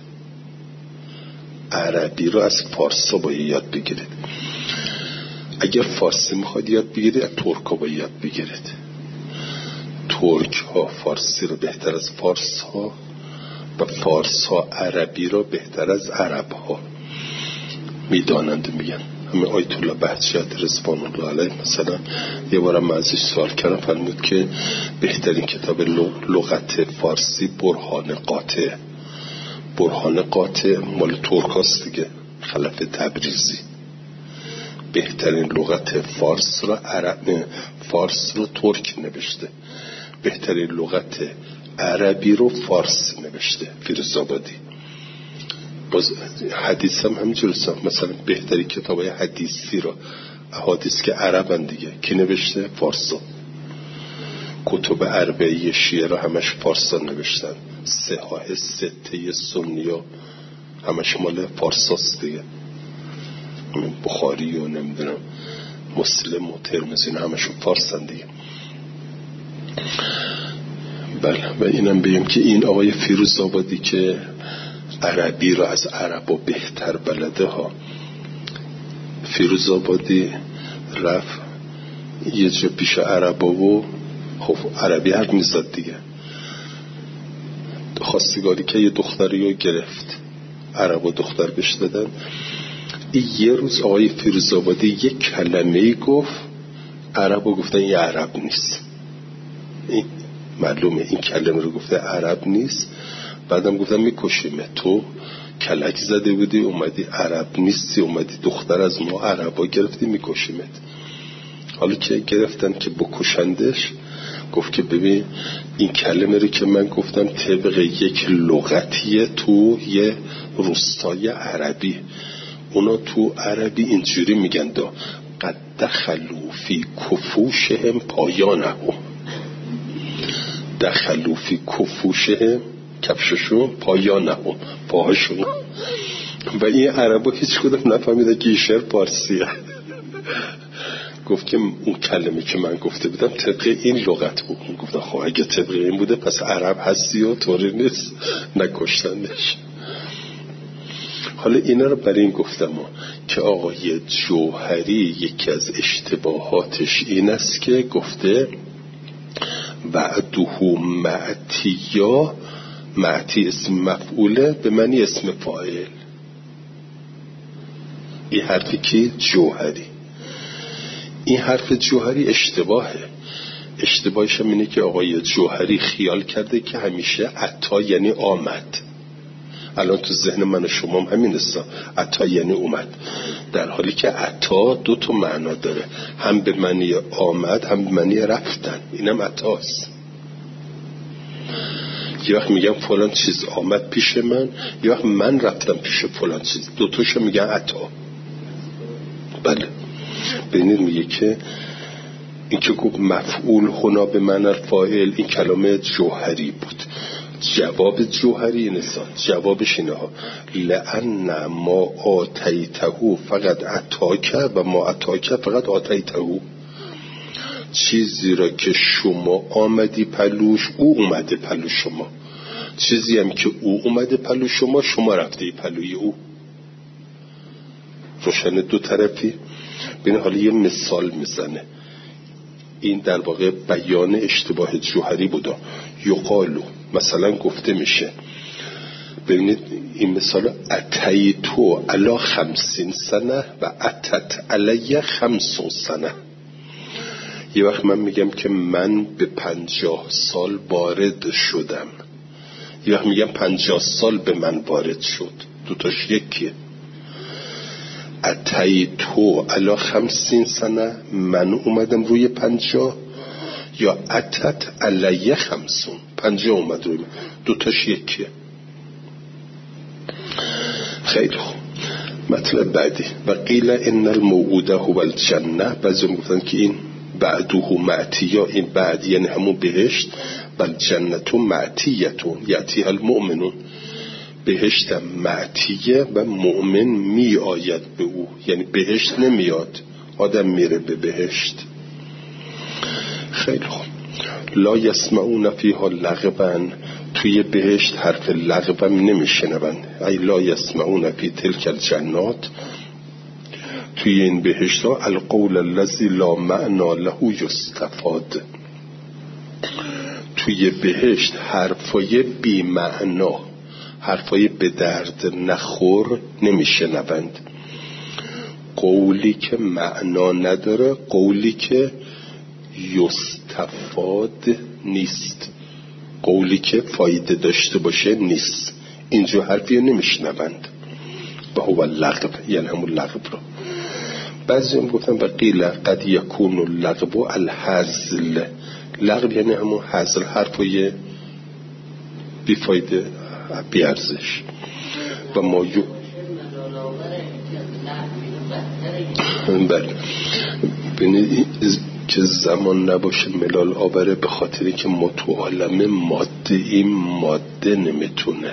عربی رو از فارسا باید یاد بگیرید. اگر فارسی میخواید یاد بگیرید از ترک ها باید یاد بگیرید. ترک ها فارسی رو بهتر از فارس ها و فارس ها عربی رو بهتر از عرب ها میدانند. میگن همه آیت الله بهجت رضوان الله علیه مثلا یه بارم ازش سوال کردم، فرمود که بهترین کتاب لغت فارسی برهان قاطع. برهان قاطع مال ترکاست دیگه، خلف تبریزی. بهترین لغت فارس رو ترک نوشته، بهترین لغت عربی رو فارسی نوشته فیروزآبادی. باز حدیث هم همینجوریه، مثلا بهترین کتابای حدیثی رو، احادیث که عربن دیگه، کی نوشته؟ فارسا. کتب اربعی شیعه رو همش فارسا نوشتن. صحاح سته سنیا همش مال فارساست دیگه. بخاری و نمیدونم مسلم و ترمذی همشون فارسن دیگه. بله. و اینم بگم که این آقای فیروزآبادی که عربی رو از عربا بهتر بلده ها، فیروزآبادی رفت یه جا پیش عربا و خب عربی حرف میزد دیگه، خواستگاری که یه دختری رو گرفت، عربا دختر بهش دادن. یه روز آقای فیروزآبادی یک کلمه‌ای گفت، عربا گفتن یه عرب نیست. این معلومه این کلمه رو گفته عرب نیست. بعدم گفتن میکشیمه، تو کلک زده بودی اومدی عرب نیستی، اومدی دختر از ما عربا گرفتی میکشیمت. حالا که گرفتن که بکشندش، گفت که ببین این کلمه رو که من گفتم طبق یک لغتیه تو یه روستای عربی، اونا تو عربی اینجوری میگن دا قد دخلوا فی کفوشهم پایانهم، دخلوا فی کفوشهم کفششون، پایانهم پاهاشون. و این عربا هیچ کدوم نفهمیده که این شعر پارسیه. گفت که اون کلمه که من گفته بودم طبق این لغت بود. گفتم خب اگه طبق این بوده پس عرب هستی و طوری نیست نکشتندش. حالا اینا رو برای این گفتم که آقای جوهری یکی از اشتباهاتش این است که گفته وعده معتیا، معتی اسم مفعوله به معنی اسم فاعل. این حرفی که جوهری، این حرف جوهری اشتباهه. اشتباهش هم اینه که آقای جوهری خیال کرده که همیشه عطا یعنی آمد. الان تو ذهن من و شما هم همین است، عطا یعنی اومد، در حالی که عطا دو تا معنا داره، هم به معنی آمد هم به معنی رفتن. اینم عطاست. یه وقت میگم فلان چیز آمد پیش من، یه وقت من رفتم پیش فلان چیز، دو تاشو میگن عطا. بله ببینید میگه که این که گفت مفعول هنا به معنی فاعل، این کلمه جوهری بود. جواب جوهری نسان جوابش اینه ها لأن ما آتیته فقط عطاکه و ما عطاکه فقط آتیته. چیزی را که شما آمدی پلوش او اومده پلو شما، چیزی هم که او اومده پلو شما شما رفته پلوی او. روشن دو طرفی. ببین حالا یه مثال میزنه، این در واقع بیان اشتباه جوهری بوده. یقالو مثلا گفته میشه، ببینید این مثال اتیتو علی 50 سنه و اتت علی 50 سنه. یه وقت من میگم که من به 50 سال وارد شدم، یه وقت میگم 50 سال به من وارد شد، دوتاش یکیه. اتیتو علی 50 سنه من اومدم روی 50، یا اتت علی 50 50 اومد روی من، دوتاش یکیه. خیلی خوب. مطلب بعدی و قیل ان الموعوده هو الجنه. بعضی گفتن که این بعده معتیا، این بعد یعنی همون بهشت، بل جنتو معتیتون یعتیها المؤمنون. بهشت معتیه و مؤمن می آید به او، یعنی بهشت نمیاد، آدم میره به بهشت. خیلی خوب. لا یسمعون فیها لغوا، توی بهشت حرف لغو نمیشنون. ای لا یسمعون فی تلک الجنات، توی این بهشت ها القول الذی لا معنا له یستفاد. توی بهشت حرفای بی معنا، حرفای به درد نخور نمیشنوند. قولی که معنا نداره، قولی که یستفاد نیست، قولی که فایده داشته باشه نیست. اینجا حرفی رو نمیشنوند. و هو اللغو، یعنی همون لغو رو. بعضی هم گفتن و قیل قد یکون اللغو الهزل. لغو یعنی همون هزل، حرفای بی فایده بی ارزش. و ما ببینید که زمان نباشه ملال آوره، به خاطری که ما تو عالم ماده این ماده نمیتونه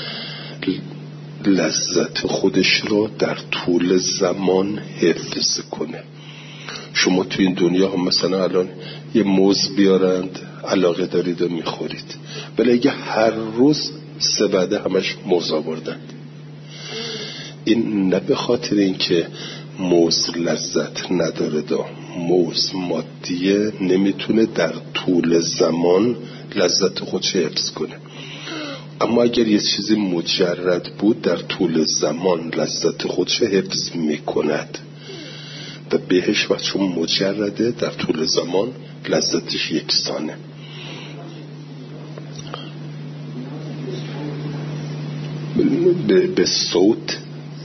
لذت خودش رو در طول زمان حفظ کنه. شما تو این دنیا هم مثلا الان یه موز بیارند علاقه دارید و میخورید، ولی اگه هر روز 3 وعده همش موز آوردن، این نه به خاطر این که موز لذت نداره موز مادیه، نمیتونه در طول زمان لذت خودش حفظ کنه. اما اگر یه چیزی مجرد بود در طول زمان لذت خودش حفظ میکند و بهش و چون مجرده در طول زمان لذتش یکسانه. به صوت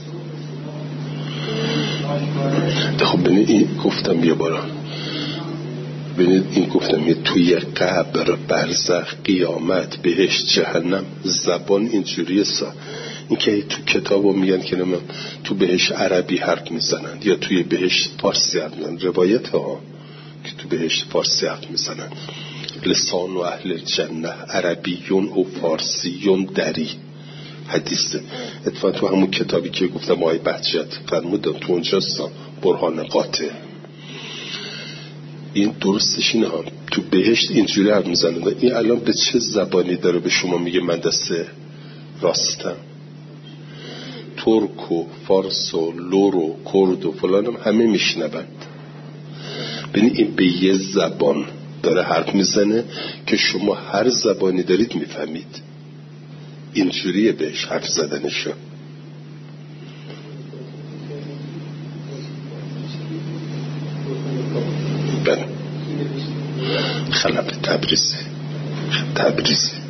خب ببینید این گفتم یه بارا، ببینید این گفتم یه توی قبر، برزخ، قیامت، بهشت، جهنم، زبان اینجوریه این که تو کتابو میگن که من تو بهشت عربی حرف میزنن یا توی بهشت فارسی حرف میزنن، روایت ها که تو بهشت فارسی حرف میزنن. لسان و اهل الجنه عربیون و فارسیون دری حدیثه. اتفاقا تو همون کتابی که گفتم آیه بهجت فرمودم تو اونجاست برهان قاطع. این درستش اینه ها، تو بهشت اینجوری حرف میزنن. این الان به چه زبانی داره به شما میگه من دست راستم؟ ترک و فارس و لور و کرد و فلانم همه میشنوند. ببین این به یه زبان داره حرف میزنه که شما هر زبانی دارید میفهمید. اینجوریه بهش حرف زدنشو. بله خلب تبریزی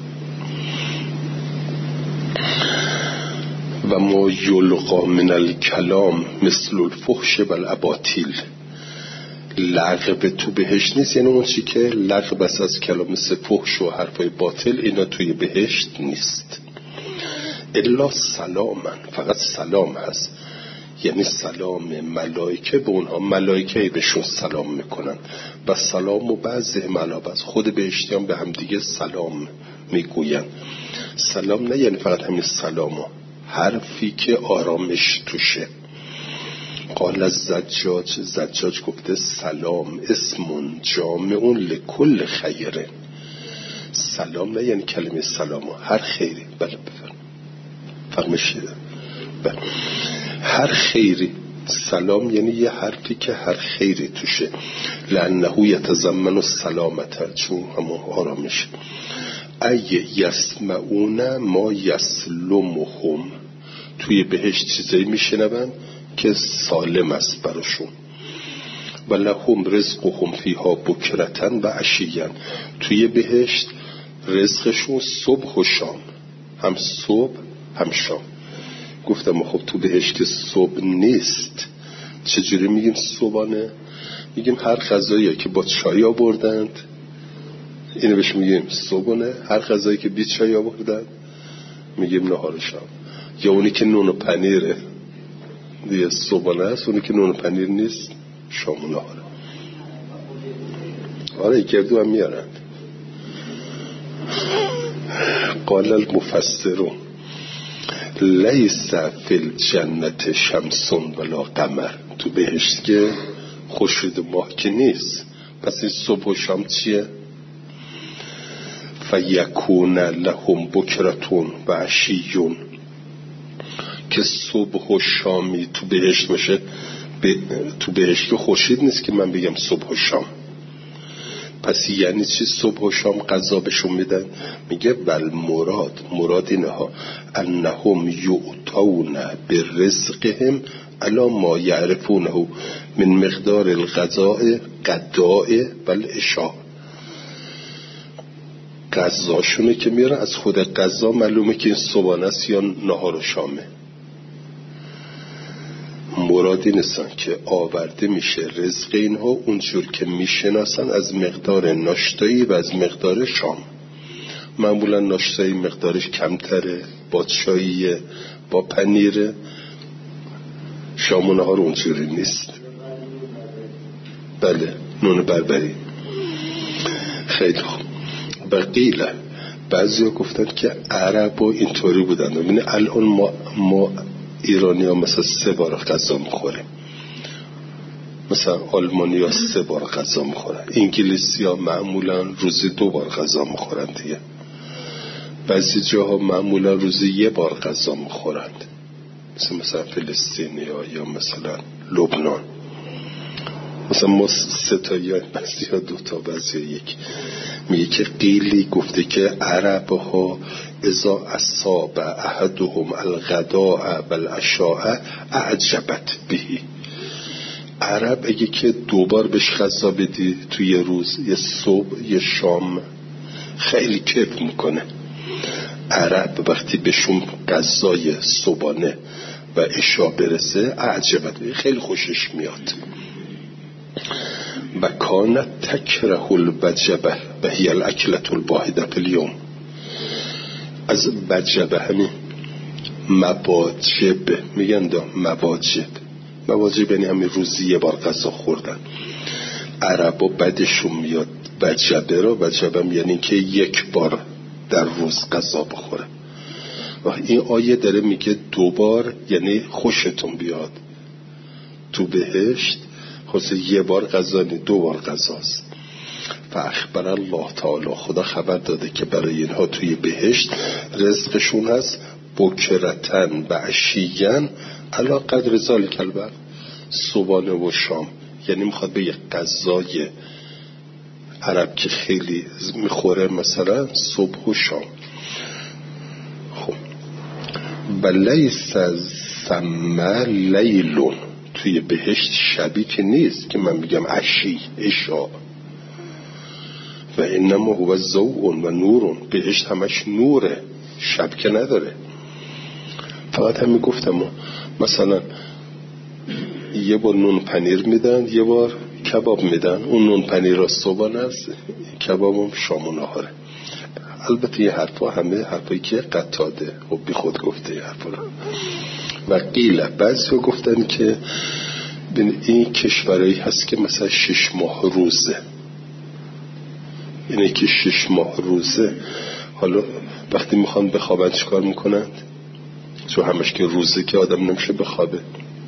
و ما یلقا من الکلام مثل الفحش و الاباطیل. لغو تو بهشت نیست، یعنی اون چی که لغو بس از کلام مثل فحش و حرفای باطل اینا توی بهشت نیست. الا سلامن، فقط سلام هست، یعنی سلام ملائکه به اونها، ملائکه بهشون سلام میکنن و سلام و بعضی ملابس خود بهشتیان به هم دیگه سلام میگوین. سلام نه یعنی فقط همین سلام، حرفی که آرامش توشه. قال زجاج گفته سلام اسمون جامعون لکل خیره. سلام نه یعنی کلمه سلام، هر خیری. بله بفرم فرمشید. بله هر خیری. سلام یعنی یه حرفی که هر خیری توشه. لانه یتضمن السلامت، چون همون آرامش. ای یسمعون ما یسلمهم، توی بهشت چیزایی میشنون که سالم است براشون. و لهم رزقهم فیها بکرتن و عشیان، توی بهشت رزقشون صبح و شام، هم صبح هم شام. گفتم خب تو بهشت صبح نیست، چجوری میگیم صبحانه؟ میگیم هر غذایی که با چای آوردند اینو بهش میگیم صبحانه، هر غذایی که بی چای آوردند میگیم نهار شام. یا اونی که نون و پنیره دیگه صبحانه است، اونی که نون و پنیر نیست شام و نهاره. آره گردو هم میارند. قال المفسرون لیس فی الجنت شمسون ولا قمر، تو بهشت که خورشید و ماه که نیست، پس این صبح و شام چیه؟ فیکون لهم بکرتون و عشیون، که صبح و شامی تو بهشت باشه. تو بهشت که خورشید نیست که من بگم صبح و شام. پس یعنی چی صبح و شام غذا بهشون میدن؟ میگه بل مراد اینها انهم یعطون برزقهم علی ما یعرفونه من مقدار الغذاء قداء والعشاء. غذاشونه که میاره از خود غذا معلومه که این صبحانه است یا نهار و شامه. مرادی نیستن که آورده میشه رزق اینها اونجور که میشناسن از مقدار ناشتایی و از مقدار شام. معمولا ناشتایی مقدارش کمتره، با چاییه، با پنیره. شام و نهار اونجوری نیست. بله نون بربری. خیلی خوب. بقیله بعضی ها گفتن که عرب ها اینطوری بودن. ببینید الان ما ایرانی ها مثلا 3 بار غذا میخوریم، مثلا آلمانی ها 3 بار غذا میخورن، انگلیسی ها معمولا روزی 2 بار غذا میخورن دیگه. بعضی جاها معمولا روزی 1 بار غذا میخورند، مثلا فلسطینی ها یا مثلا لبنان. مثلا ما 3 تا یا بعضی ها 2 تا بعضی ها 1 میگه که قیلی گفته که عربها اذا اصاب احدهم الغداء والعشاء اعجبت بهی. عرب اگه که 2 بار بهش غذا بدی توی یه روز، یه صبح یه شام، خیلی کیف میکنه. عرب وقتی بهشون غذای صبحانه و عشا برسه اعجبت بهی، خیلی خوشش میاد. و کانت تکره الوجبه و هی الاکلة الواحده فی اليوم. از وجبه همین مواجب میگن دا مواجب یعنی همین روزی یه بار غذا خوردن. عربا بدشون میاد وجبه را. وجبه یعنی که 1 بار در روز غذا بخوره. و این آیه داره میگه 2 بار یعنی خوشتون بیاد تو بهشت. خاصه 1 بار غذا نی، 2 بار غذاست. فاخبر الله تعالی، خدا خبر داده که برای اینها توی بهشت رزقشون هست بکرتن و عشیین علا قدر ذالک الوقت، صبحانه و شام. یعنی میخواد به یک غذای عرب که خیلی میخوره مثلا صبح و شام. خب و لیس ثم لیلون، توی بهشت شبی که نیست که من میگم عشی عشا. و انما هو ضوء و نور، بهشت همش نوره، شب که نداره. فقط همین گفتم مثلا 1 بار نون پنیر میدن، 1 بار کباب میدن. اون نون پنیر را صبحانه است، کباب هم شام و نهاره. البته یه حرفا همه حرفایی که قطاده و بی خود گفته یه حرفا را. و قیله بعضی گفتن که این کشورهایی هست که مثلا 6 ماه روزه، اینه که 6 ماه روزه. حالا وقتی میخوان بخوابن چیکار میکنند؟ چون همش که روزه که آدم نمیشه بخوابه.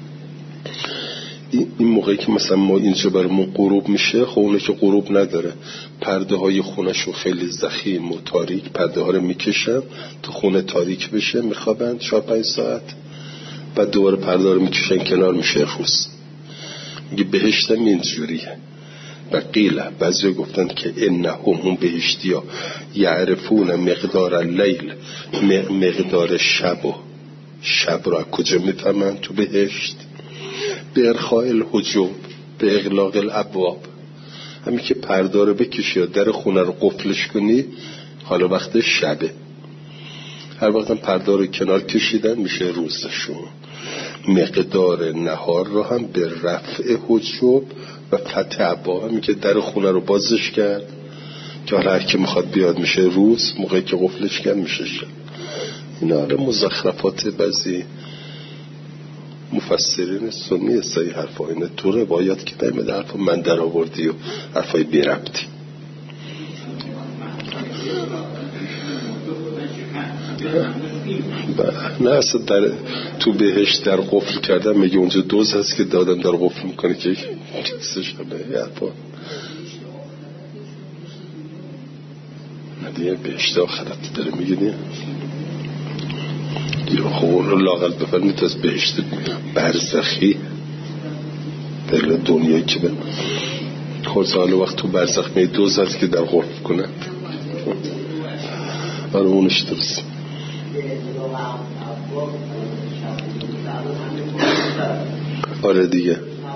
این موقعی که مثلا ما اینجا برامون غروب میشه، خب اونه که غروب نداره، پرده های خونهشون خیلی ضخیم و تاریک، پرده ها رو میکشن تو خونه تاریک بشه، میخوابن 4-5 ساعت، بعد دوباره پرده ها رو میکشن کنار، میشه روز. میگه بهشت هم اینجوریه. و قیله بعضی گفتن که انهم اون بهشتی ها یعرفون مقدار اللیل، مقدار شب را کجا میفهمن تو بهشت؟ به ارخاء الحجوب، به اغلاق الابواب. همین که پرده رو بکشی یا در خونه رو قفلش کنی، حالا وقت شبه. هر وقت پرده رو کنار کشیدن میشه روزشون. مقدار نهار رو هم به رفع حجوب و فتح ابواب، همین که در خونه رو بازش کرد که حالا هر کی میخواد بیاد میشه روز، موقعی که قفلش کرد میشه شب. اینا مزخرفات بعضی مفسرین سنی سعی حرفا. اینه تو روایات که دایمه حرفا من در آوردی و حرفای بی ربطی. نه اصلا تو بهشت در قفل کردن، میگه اونجا دوز هست که دادن در قفل میکنه که کسش همه حرفا. دیگه بهشت آخرت داره میگه نه یا خب اون رو لاغل بفرمید از بهشت برزخی در دنیایی که به خورده حالا وقت تو برزخ می دوز هست که در غرف کنن. آره اونش درست. آره دیگه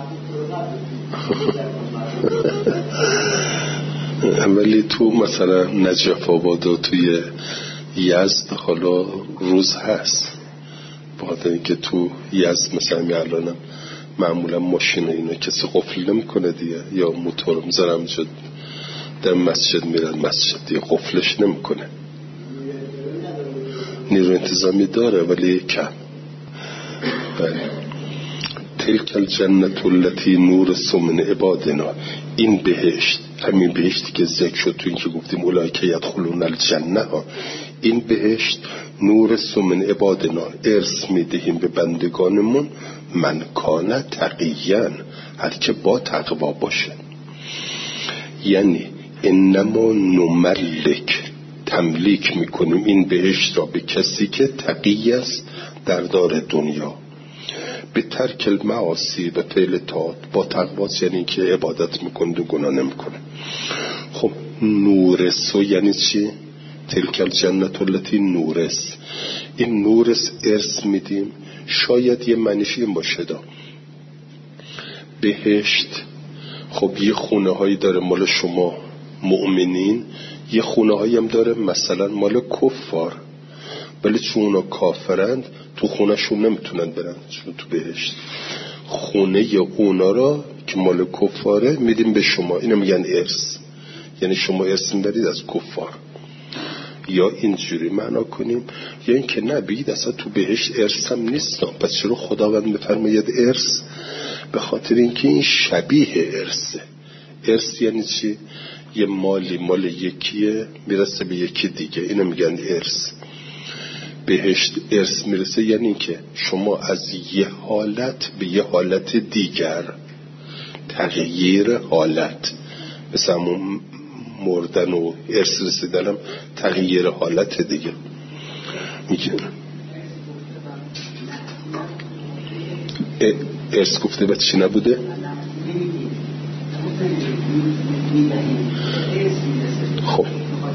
ولی تو مثلا نجف آباد و توی یزد حالا روز هست، بخاطر اینکه تو یزد مثلا الانم معمولا ماشین اینا کسی قفل نمیکنه دیگه، یا موتور میذارم جد در مسجد میرن مسجد دیگه قفلش نمیکنه. نیرو انتظامی داره ولی کم. بله. تلک الجنت التي نورث من عبادنا، این بهشت، همین بهشتی که ذکر شد تو این که گفتیم اولئک یدخلون الجنه ها، این بهشت نورث من عبادنا، ارث میدهیم به بندگانمون، من کان تقیاً، هر که با تقوا باشه. یعنی انما نملک، تملیک میکنیم این بهشت را به کسی که تقی است در دار دنیا، به ترک المعاصی و فعل طاعات، با تقواست، یعنی که عبادت میکنه و گناه نمیکنه. خب نورث یعنی چی؟ تلک الجنت التی نورث، این نورث ارث میدیم. شاید یه معنیش این باشه دا بهشت خب یه خونه هایی داره مال شما مؤمنین، یه خونه هایی هم داره مثلا مال کفار، ولی چون اونا کافرند تو خونه شون نمیتونن برن، چون تو بهشت خونه اونا را که مال کفاره میدیم به شما. اینو میگن ارث، یعنی شما ارث میبرید از کفار. یا اینجوری معنا کنیم، یا این که نه بگید اصلا تو بهشت ارث هم نیست، پس چرا خداوند میفرماید ارث؟ به خاطر اینکه این شبیه ارثه. ارث یعنی چی؟ یه مالی مال یکیه میرسه به یکی دیگه، اینو میگن ارث. بهشت ارث میرسه یعنی اینکه شما از یه حالت به یه حالت دیگر، تغییر حالت، مثل همون مردن و ارث رسیدنم تغییر حالت دیگه میگه. ارث گفته بعد چی نبوده؟ خب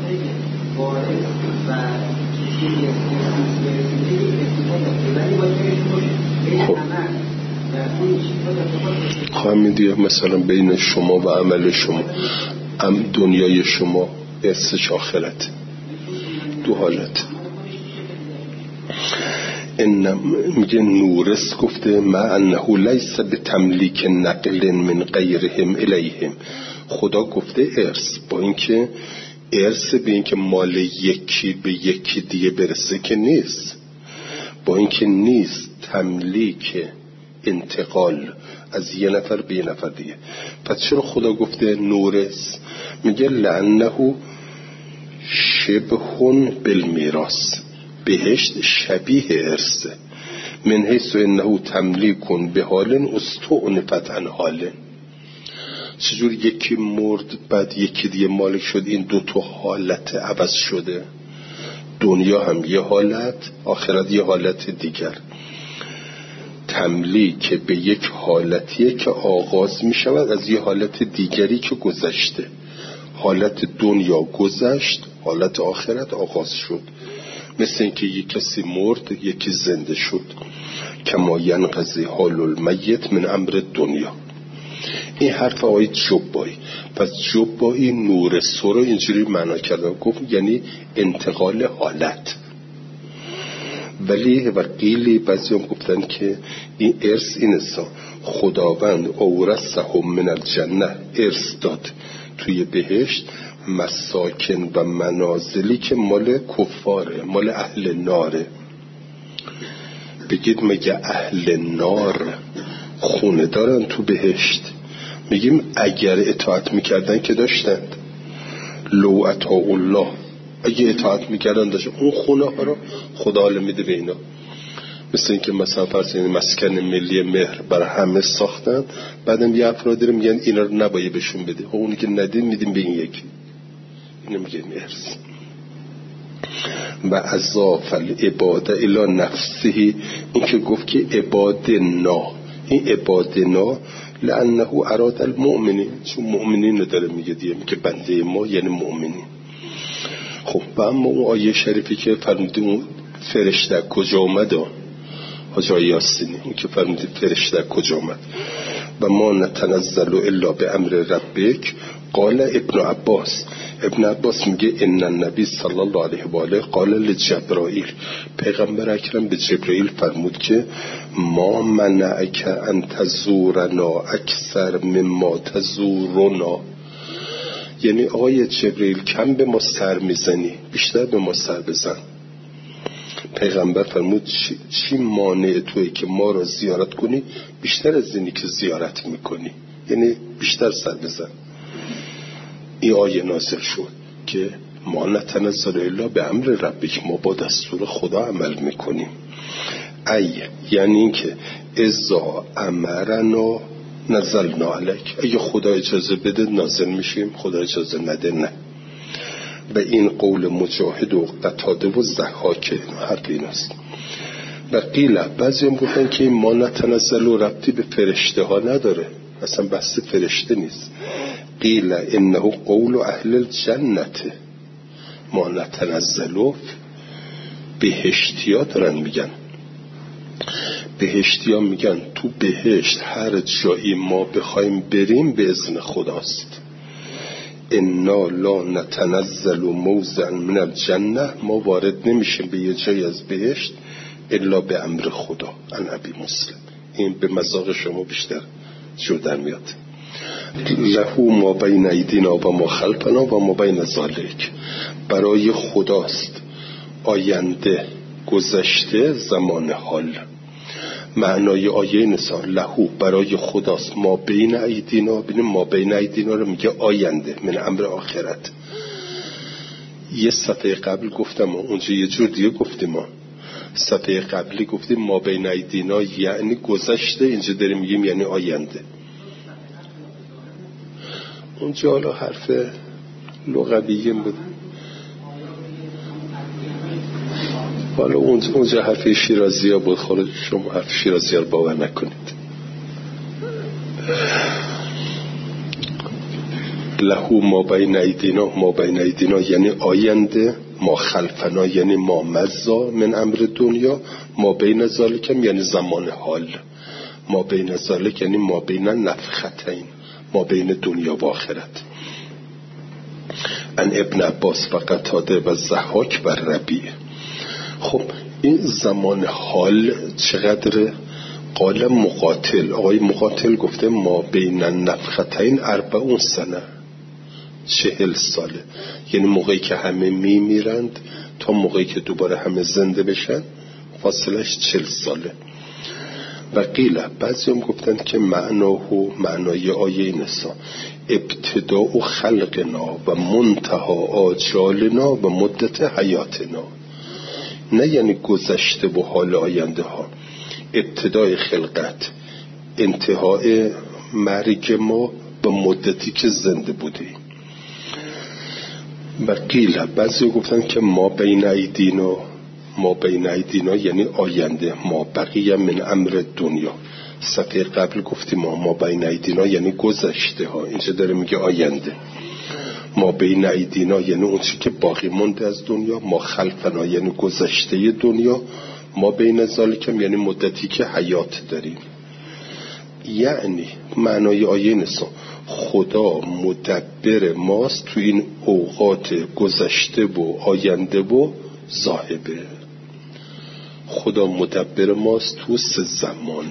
خواهم میدید مثلا بین شما و عمل شما، دنیای شما ارثش آخرت، دو حالت. میگه نورث گفته ما انه لیس به تملیک نقل من غیرهم الیهم. خدا گفته ارث، با اینکه ارث به اینکه مال یکی به یکی دیگه برسه که نیست، با اینکه نیست تملیک انتقال از یه نفر به یه نفر دیگه. پس چرا خدا گفته نورث؟ میگه لعنه شبهون بالمیراث، بهشت شبیه ارثه، من حیث انه تملیکون به حال استعنفت عن حال. چجور یکی مرد بعد یکی دیگه مالک شد، این دو تا حالت عوض شده، دنیا هم یه حالت، آخرت یه حالت دیگر. تملیک به یک حالتیه که آغاز می شود از یه حالت دیگری که گذشته. حالت دنیا گذشت، حالت آخرت آغاز شد. مثل اینکه یک کسی مرد یکی زنده شد. کما ینقضی حال المیت من امر دنیا. این حرف آقای جبایی. پس جبایی نورث رو اینجوری معنا کرده، گفت یعنی انتقال حالت. ولی و قیلی بعضی هم گفتن که این ارث این است، خداوند اورثهم من الجنه، ارث داد توی بهشت مساکن و منازلی که مال کفاره، مال اهل ناره. بگید مگه اهل نار خونه دارن تو بهشت؟ میگیم اگر اطاعت میکردن که داشتند، لو اطاعوا الله، اگه اطاعت میکردن داشتن اون خونه ها رو خدا حالا میده به اینا. مثل این که مثلا فرض کنید مسکن ملی مهر برای همه ساختن، بعدم یه افرادی رو میگن اینا رو نباید بهشون بده، اونی که ندید میدیم به این یکی، اینو میگه ارث. و اضاف العباده الی نفسه، این که گفت که عبادنا، این عبادنا لانه اراد المؤمنین، چون مؤمنین رو داره میگه دیگه، میگه بنده ما یعنی مؤمنین. خب و اما اون آیه شریفی که فرمودیم اون فرشته کجا اومد، حاجی یاسینی اون که فرمودیم فرشته کجا اومد، و ما نتنزل الا به امر ربک. قال ابن عباس میگه ان النبی صلی الله علیه و آله قال لجبرائیل، پیغمبر اکرم به جبرائیل فرمود که ما منعک ان تزورنا اکثر مما تزورنا، یعنی آقای جبرائیل کم به ما سر میزنی، بیشتر به ما سر بزن. پیغمبر فرمود چی مانع توی که ما را زیارت کنی بیشتر از اینی که زیارت میکنی، یعنی بیشتر سر بزن. این آیه نازل شد که ما نتنزل الا به امر ربک، ما با دستور خدا عمل میکنیم. یعنی این که اذا امرنا نزلنا علیک، اگه خدا اجازه بده نازل میشیم، خدا اجازه نده نه. و این قول مجاهد و قتاده و ضحاک حرف این است. و قیل بعضی هم گفتن که ما نتنزل و ربطی به فرشته ها نداره، اصلا بحث فرشته نیست. قیل انه قول اهل الجنته، ما نتنزل بهشتی ها دارن میگن. بهشتی ها میگن تو بهشت هر جایی ما بخوایم بریم به اذن خداست. انا لا نتنزل موضعا من الجنه، ما وارد نمیشیم به یه جایی از بهشت الا به امر خدا. عن ابی مسلم. این به مذاق شما بیشتر جور میاد. له ما بین ایدینا و ما خلفنا و ما بین ذالک، برای خداست آینده، گذشته، زمان حال. معنای آیه نسا لهو برای خداست ما بین ایدینا، ببین ما بین ایدینا رو میگه آینده، من امر آخرت. یه صفحه قبل گفتم اونجا یه جور دیگه گفتیم، ما صفحه قبلی گفتیم ما بین ایدینا یعنی گذشته، اینجا داریم میگیم یعنی آینده. اونجا حالا حرف لغویه بود، حالا اونجا حرف شیرازی ها بود، حالا شما حرف شیرازی ها رو باور نکنید. لهو ما بین ایدینا، ما بین ایدینا یعنی آینده، ما خلفنا یعنی ما مزا من امر دنیا، ما بین ذالکم یعنی زمان حال، ما بین ذالک یعنی ما بین نفختین، ما بین دنیا و آخرت. ان ابن عباس و قتاده و ضحاک و ربیع. خب این زمان حال چقدر؟ قال مقاتل، آقای مقاتل گفته ما بین نفختین 40 سنه، 40 ساله، یعنی موقعی که همه میمیرند تا موقعی که دوباره همه زنده بشن فاصلش 40 ساله. و قیل بعضی هم گفتن که معنای آیه نسا ابتداء خلقنا و منتها آجالنا و مدت حیاتنا، نه یعنی گذشته و حال آینده ها. ابتدای خلقت، انتهای مرگ ما و مدتی که زنده بودیم. و قیل بعضی گفتن که ما بین ایدینا، ما بین ایدینا یعنی آینده، ما بقیه من امر دنیا. صفحه قبل گفتیم ما بین ایدینا یعنی گذشته ها، اینجا داره میگه آینده. ما بین ایدینا یعنی اون چی که باقی مونده از دنیا، ما خلفنا یعنی گذشته دنیا، ما بین ذالکم یعنی مدتی که حیات داریم. یعنی معنای آیه نسا خدا مدبر ماست تو این اوقات گذشته و آینده و ذاهبه. خدا مدبر ماست تو 3 زمان.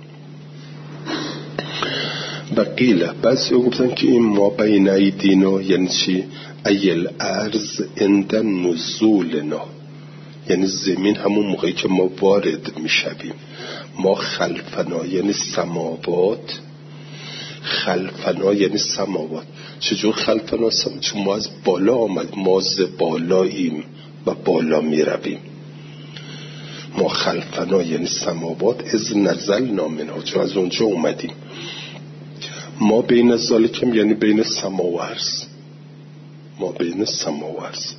و قیل بعضی گفتن که این ما بین ایدینا یعنی چی؟ ایل ارز اندن نزولنا، یعنی زمین همون موقعی که ما وارد میشویم. ما خلفنا یعنی سماوات، خلفنا یعنی سماوات. چجور خلفنا؟ چون ما از بالا آمد، ما ز بالاییم و بالا میرویم. ما خلفنا یعنی سماوات، از نزلنا منها، چون از اونجا اومدیم. ما بین ذالکم یعنی بین سما و ارض، ما بین سما و ارض.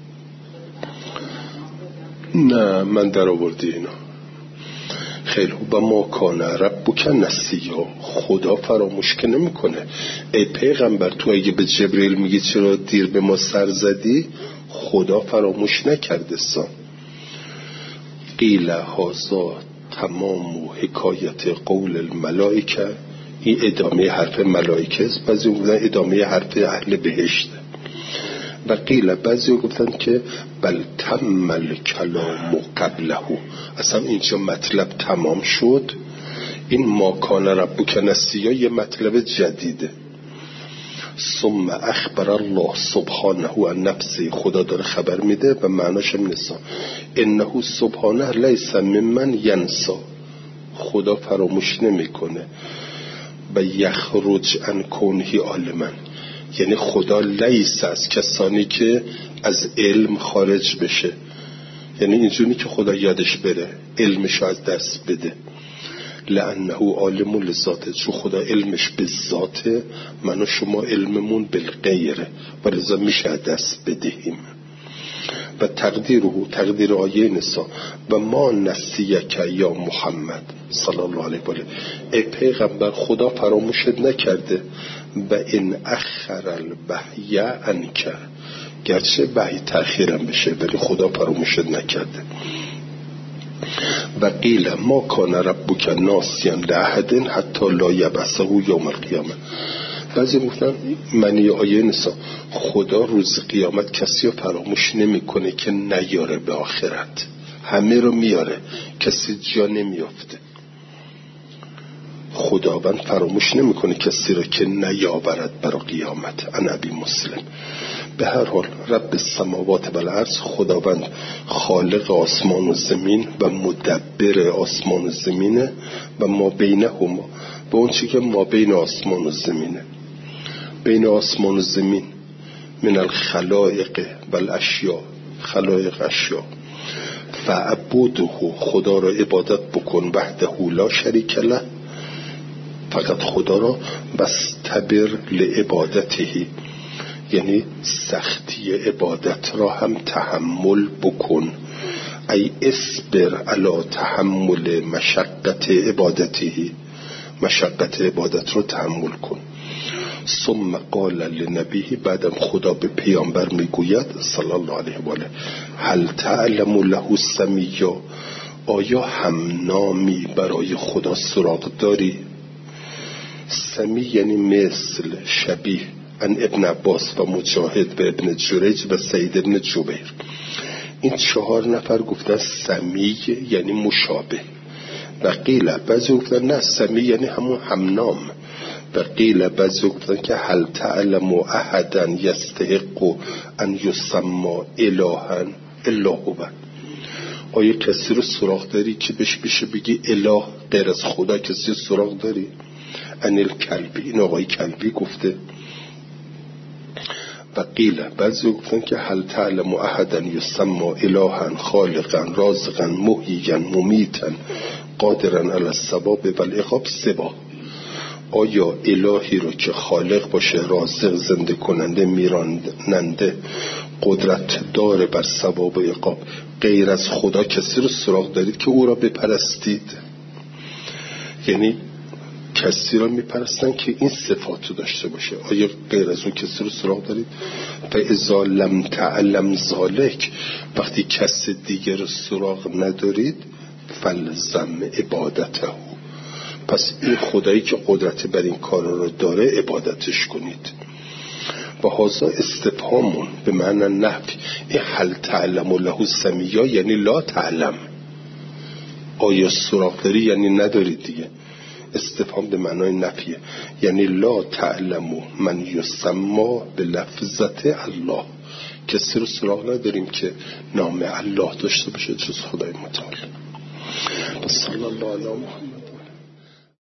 نه من در آوردی اینا خیلی خوب. ما کان ربک نسیا، خدا فراموش که نمی کنه. ای پیغمبر تو اگه به جبریل میگی چرا دیر به ما سر زدی، خدا فراموش نکرده سان. قیل هازا تمام و حکایت قول الملائکه، این ادامه حرف ملائکه است، بعضی گفتن ادامه حرف اهل بهشت. و قیل بعضی گفتن که بل تمل کلام قبله، اصلا اینجا مطلب تمام شد. این ما کان ربک نسیا یه مطلب جدیده. ثم اخبر الله سبحانه عن نفسه، خدا داره خبر میده و معناش هم نسا انه سبحانه لیس ممن ینسا، خدا فراموش نمیکنه. و یخرج عن کونه عالما، یعنی خدا لیس از کسانی که از علم خارج بشه، یعنی اینجوری که خدا یادش بره، علمش از دست بده. لانه عالم لذاته، چون خدا علمش به ذاته، من و شما علممون بالغیره و لذا میشه دست بدهیم. و تقدیر آیه نسا و ما نسیک یا محمد صلی الله علیه و آله، ای پیغمبر خدا فراموشت نکرده، و این اخر الوحی عنک، گرچه وحی تأخیرم بشه ولی خدا فراموشت نکرده. و قیل ما کان ربک ناسیا لاحد حتی لا یبعثه یوم القیامه. بعضی گفتن معنی آیه نسا خدا روز قیامت کسی رو فراموش نمیکنه که نیاره به آخرت، همه رو میاره، کسی جا نمیافته. خداوند فراموش نمیکنه کسی رو که نیاورد برای قیامت. عن ابی مسلم. به هر حال رب السماوات و الارض، خداوند خالق آسمان و زمین و مدبر آسمان و زمینه، و ما بینهما، و اون چی که ما بین آسمان و زمینه، بین آسمان و زمین، من الخلائق و الاشیاء، خلائق اشیاء، فعبوده، خدا را عبادت بکن، وحده لا شریک له، فقط خدا را، واستبر لعبادته، یعنی سختی عبادت را هم تحمل بکن، ای اصبر علی تحمل مشقت عبادته، مشقت عبادت رو تحمل کن. ثم قال لنبیه، بعدم خدا به پیامبر میگوید صلی الله علیه و آله، هل تعلم له سمیا، آیا همنامی برای خدا سراغ داری؟ سمی یعنی مثل، شبیه. ان ابن عباس و مجاهد و ابن جریج و سعید ابن جبیر، این 4 نفر گفتن سمی یعنی مشابه. و قیل بعضی گفتن نه، سمی یعنی همون همنام. و قیل بعضی گفتن که هل تعلم احدا یستحق ان یسمى الها الا هو، آیا کسی رو سراغ داری که بهش بشه بگی اله غیر از خدا؟ کسی رو سراغ داری؟ ان الکلبی، این آقای کلبی گفته. و قیل بعضی گفتن که هل تعلم احدا یسمى الها خالقا رازقا محییا ممیتا قادرا علی الثواب و العقاب سبا، آیا الهی رو که خالق باشه، رازق، زنده کننده، میراننده، قدرت داره بر ثواب و عقاب، غیر از خدا کسی رو سراغ دارید که او را بپرستید؟ یعنی کسی را میپرستن که این صفات رو داشته باشه، آیا غیر از اون کسی رو سراغ دارید؟ فاذا لم تعلم ذلک، وقتی کسی دیگر رو سراغ ندارید، فلزم عبادته، پس این خدایی که قدرت بر این کار رو داره عبادتش کنید. و هذا استفهامون به معنی نفی. این هل تعلم له سمیا یعنی لا تعلم، آیا سراغ داری یعنی ندارید دیگه. استفهام به معنای نفیه، یعنی لا تعلم من یسمى به لفظت الله، کسی رو سراغ نداریم که نام الله داشته باشه جز خدای متعال. صلی الله علیه و محمد.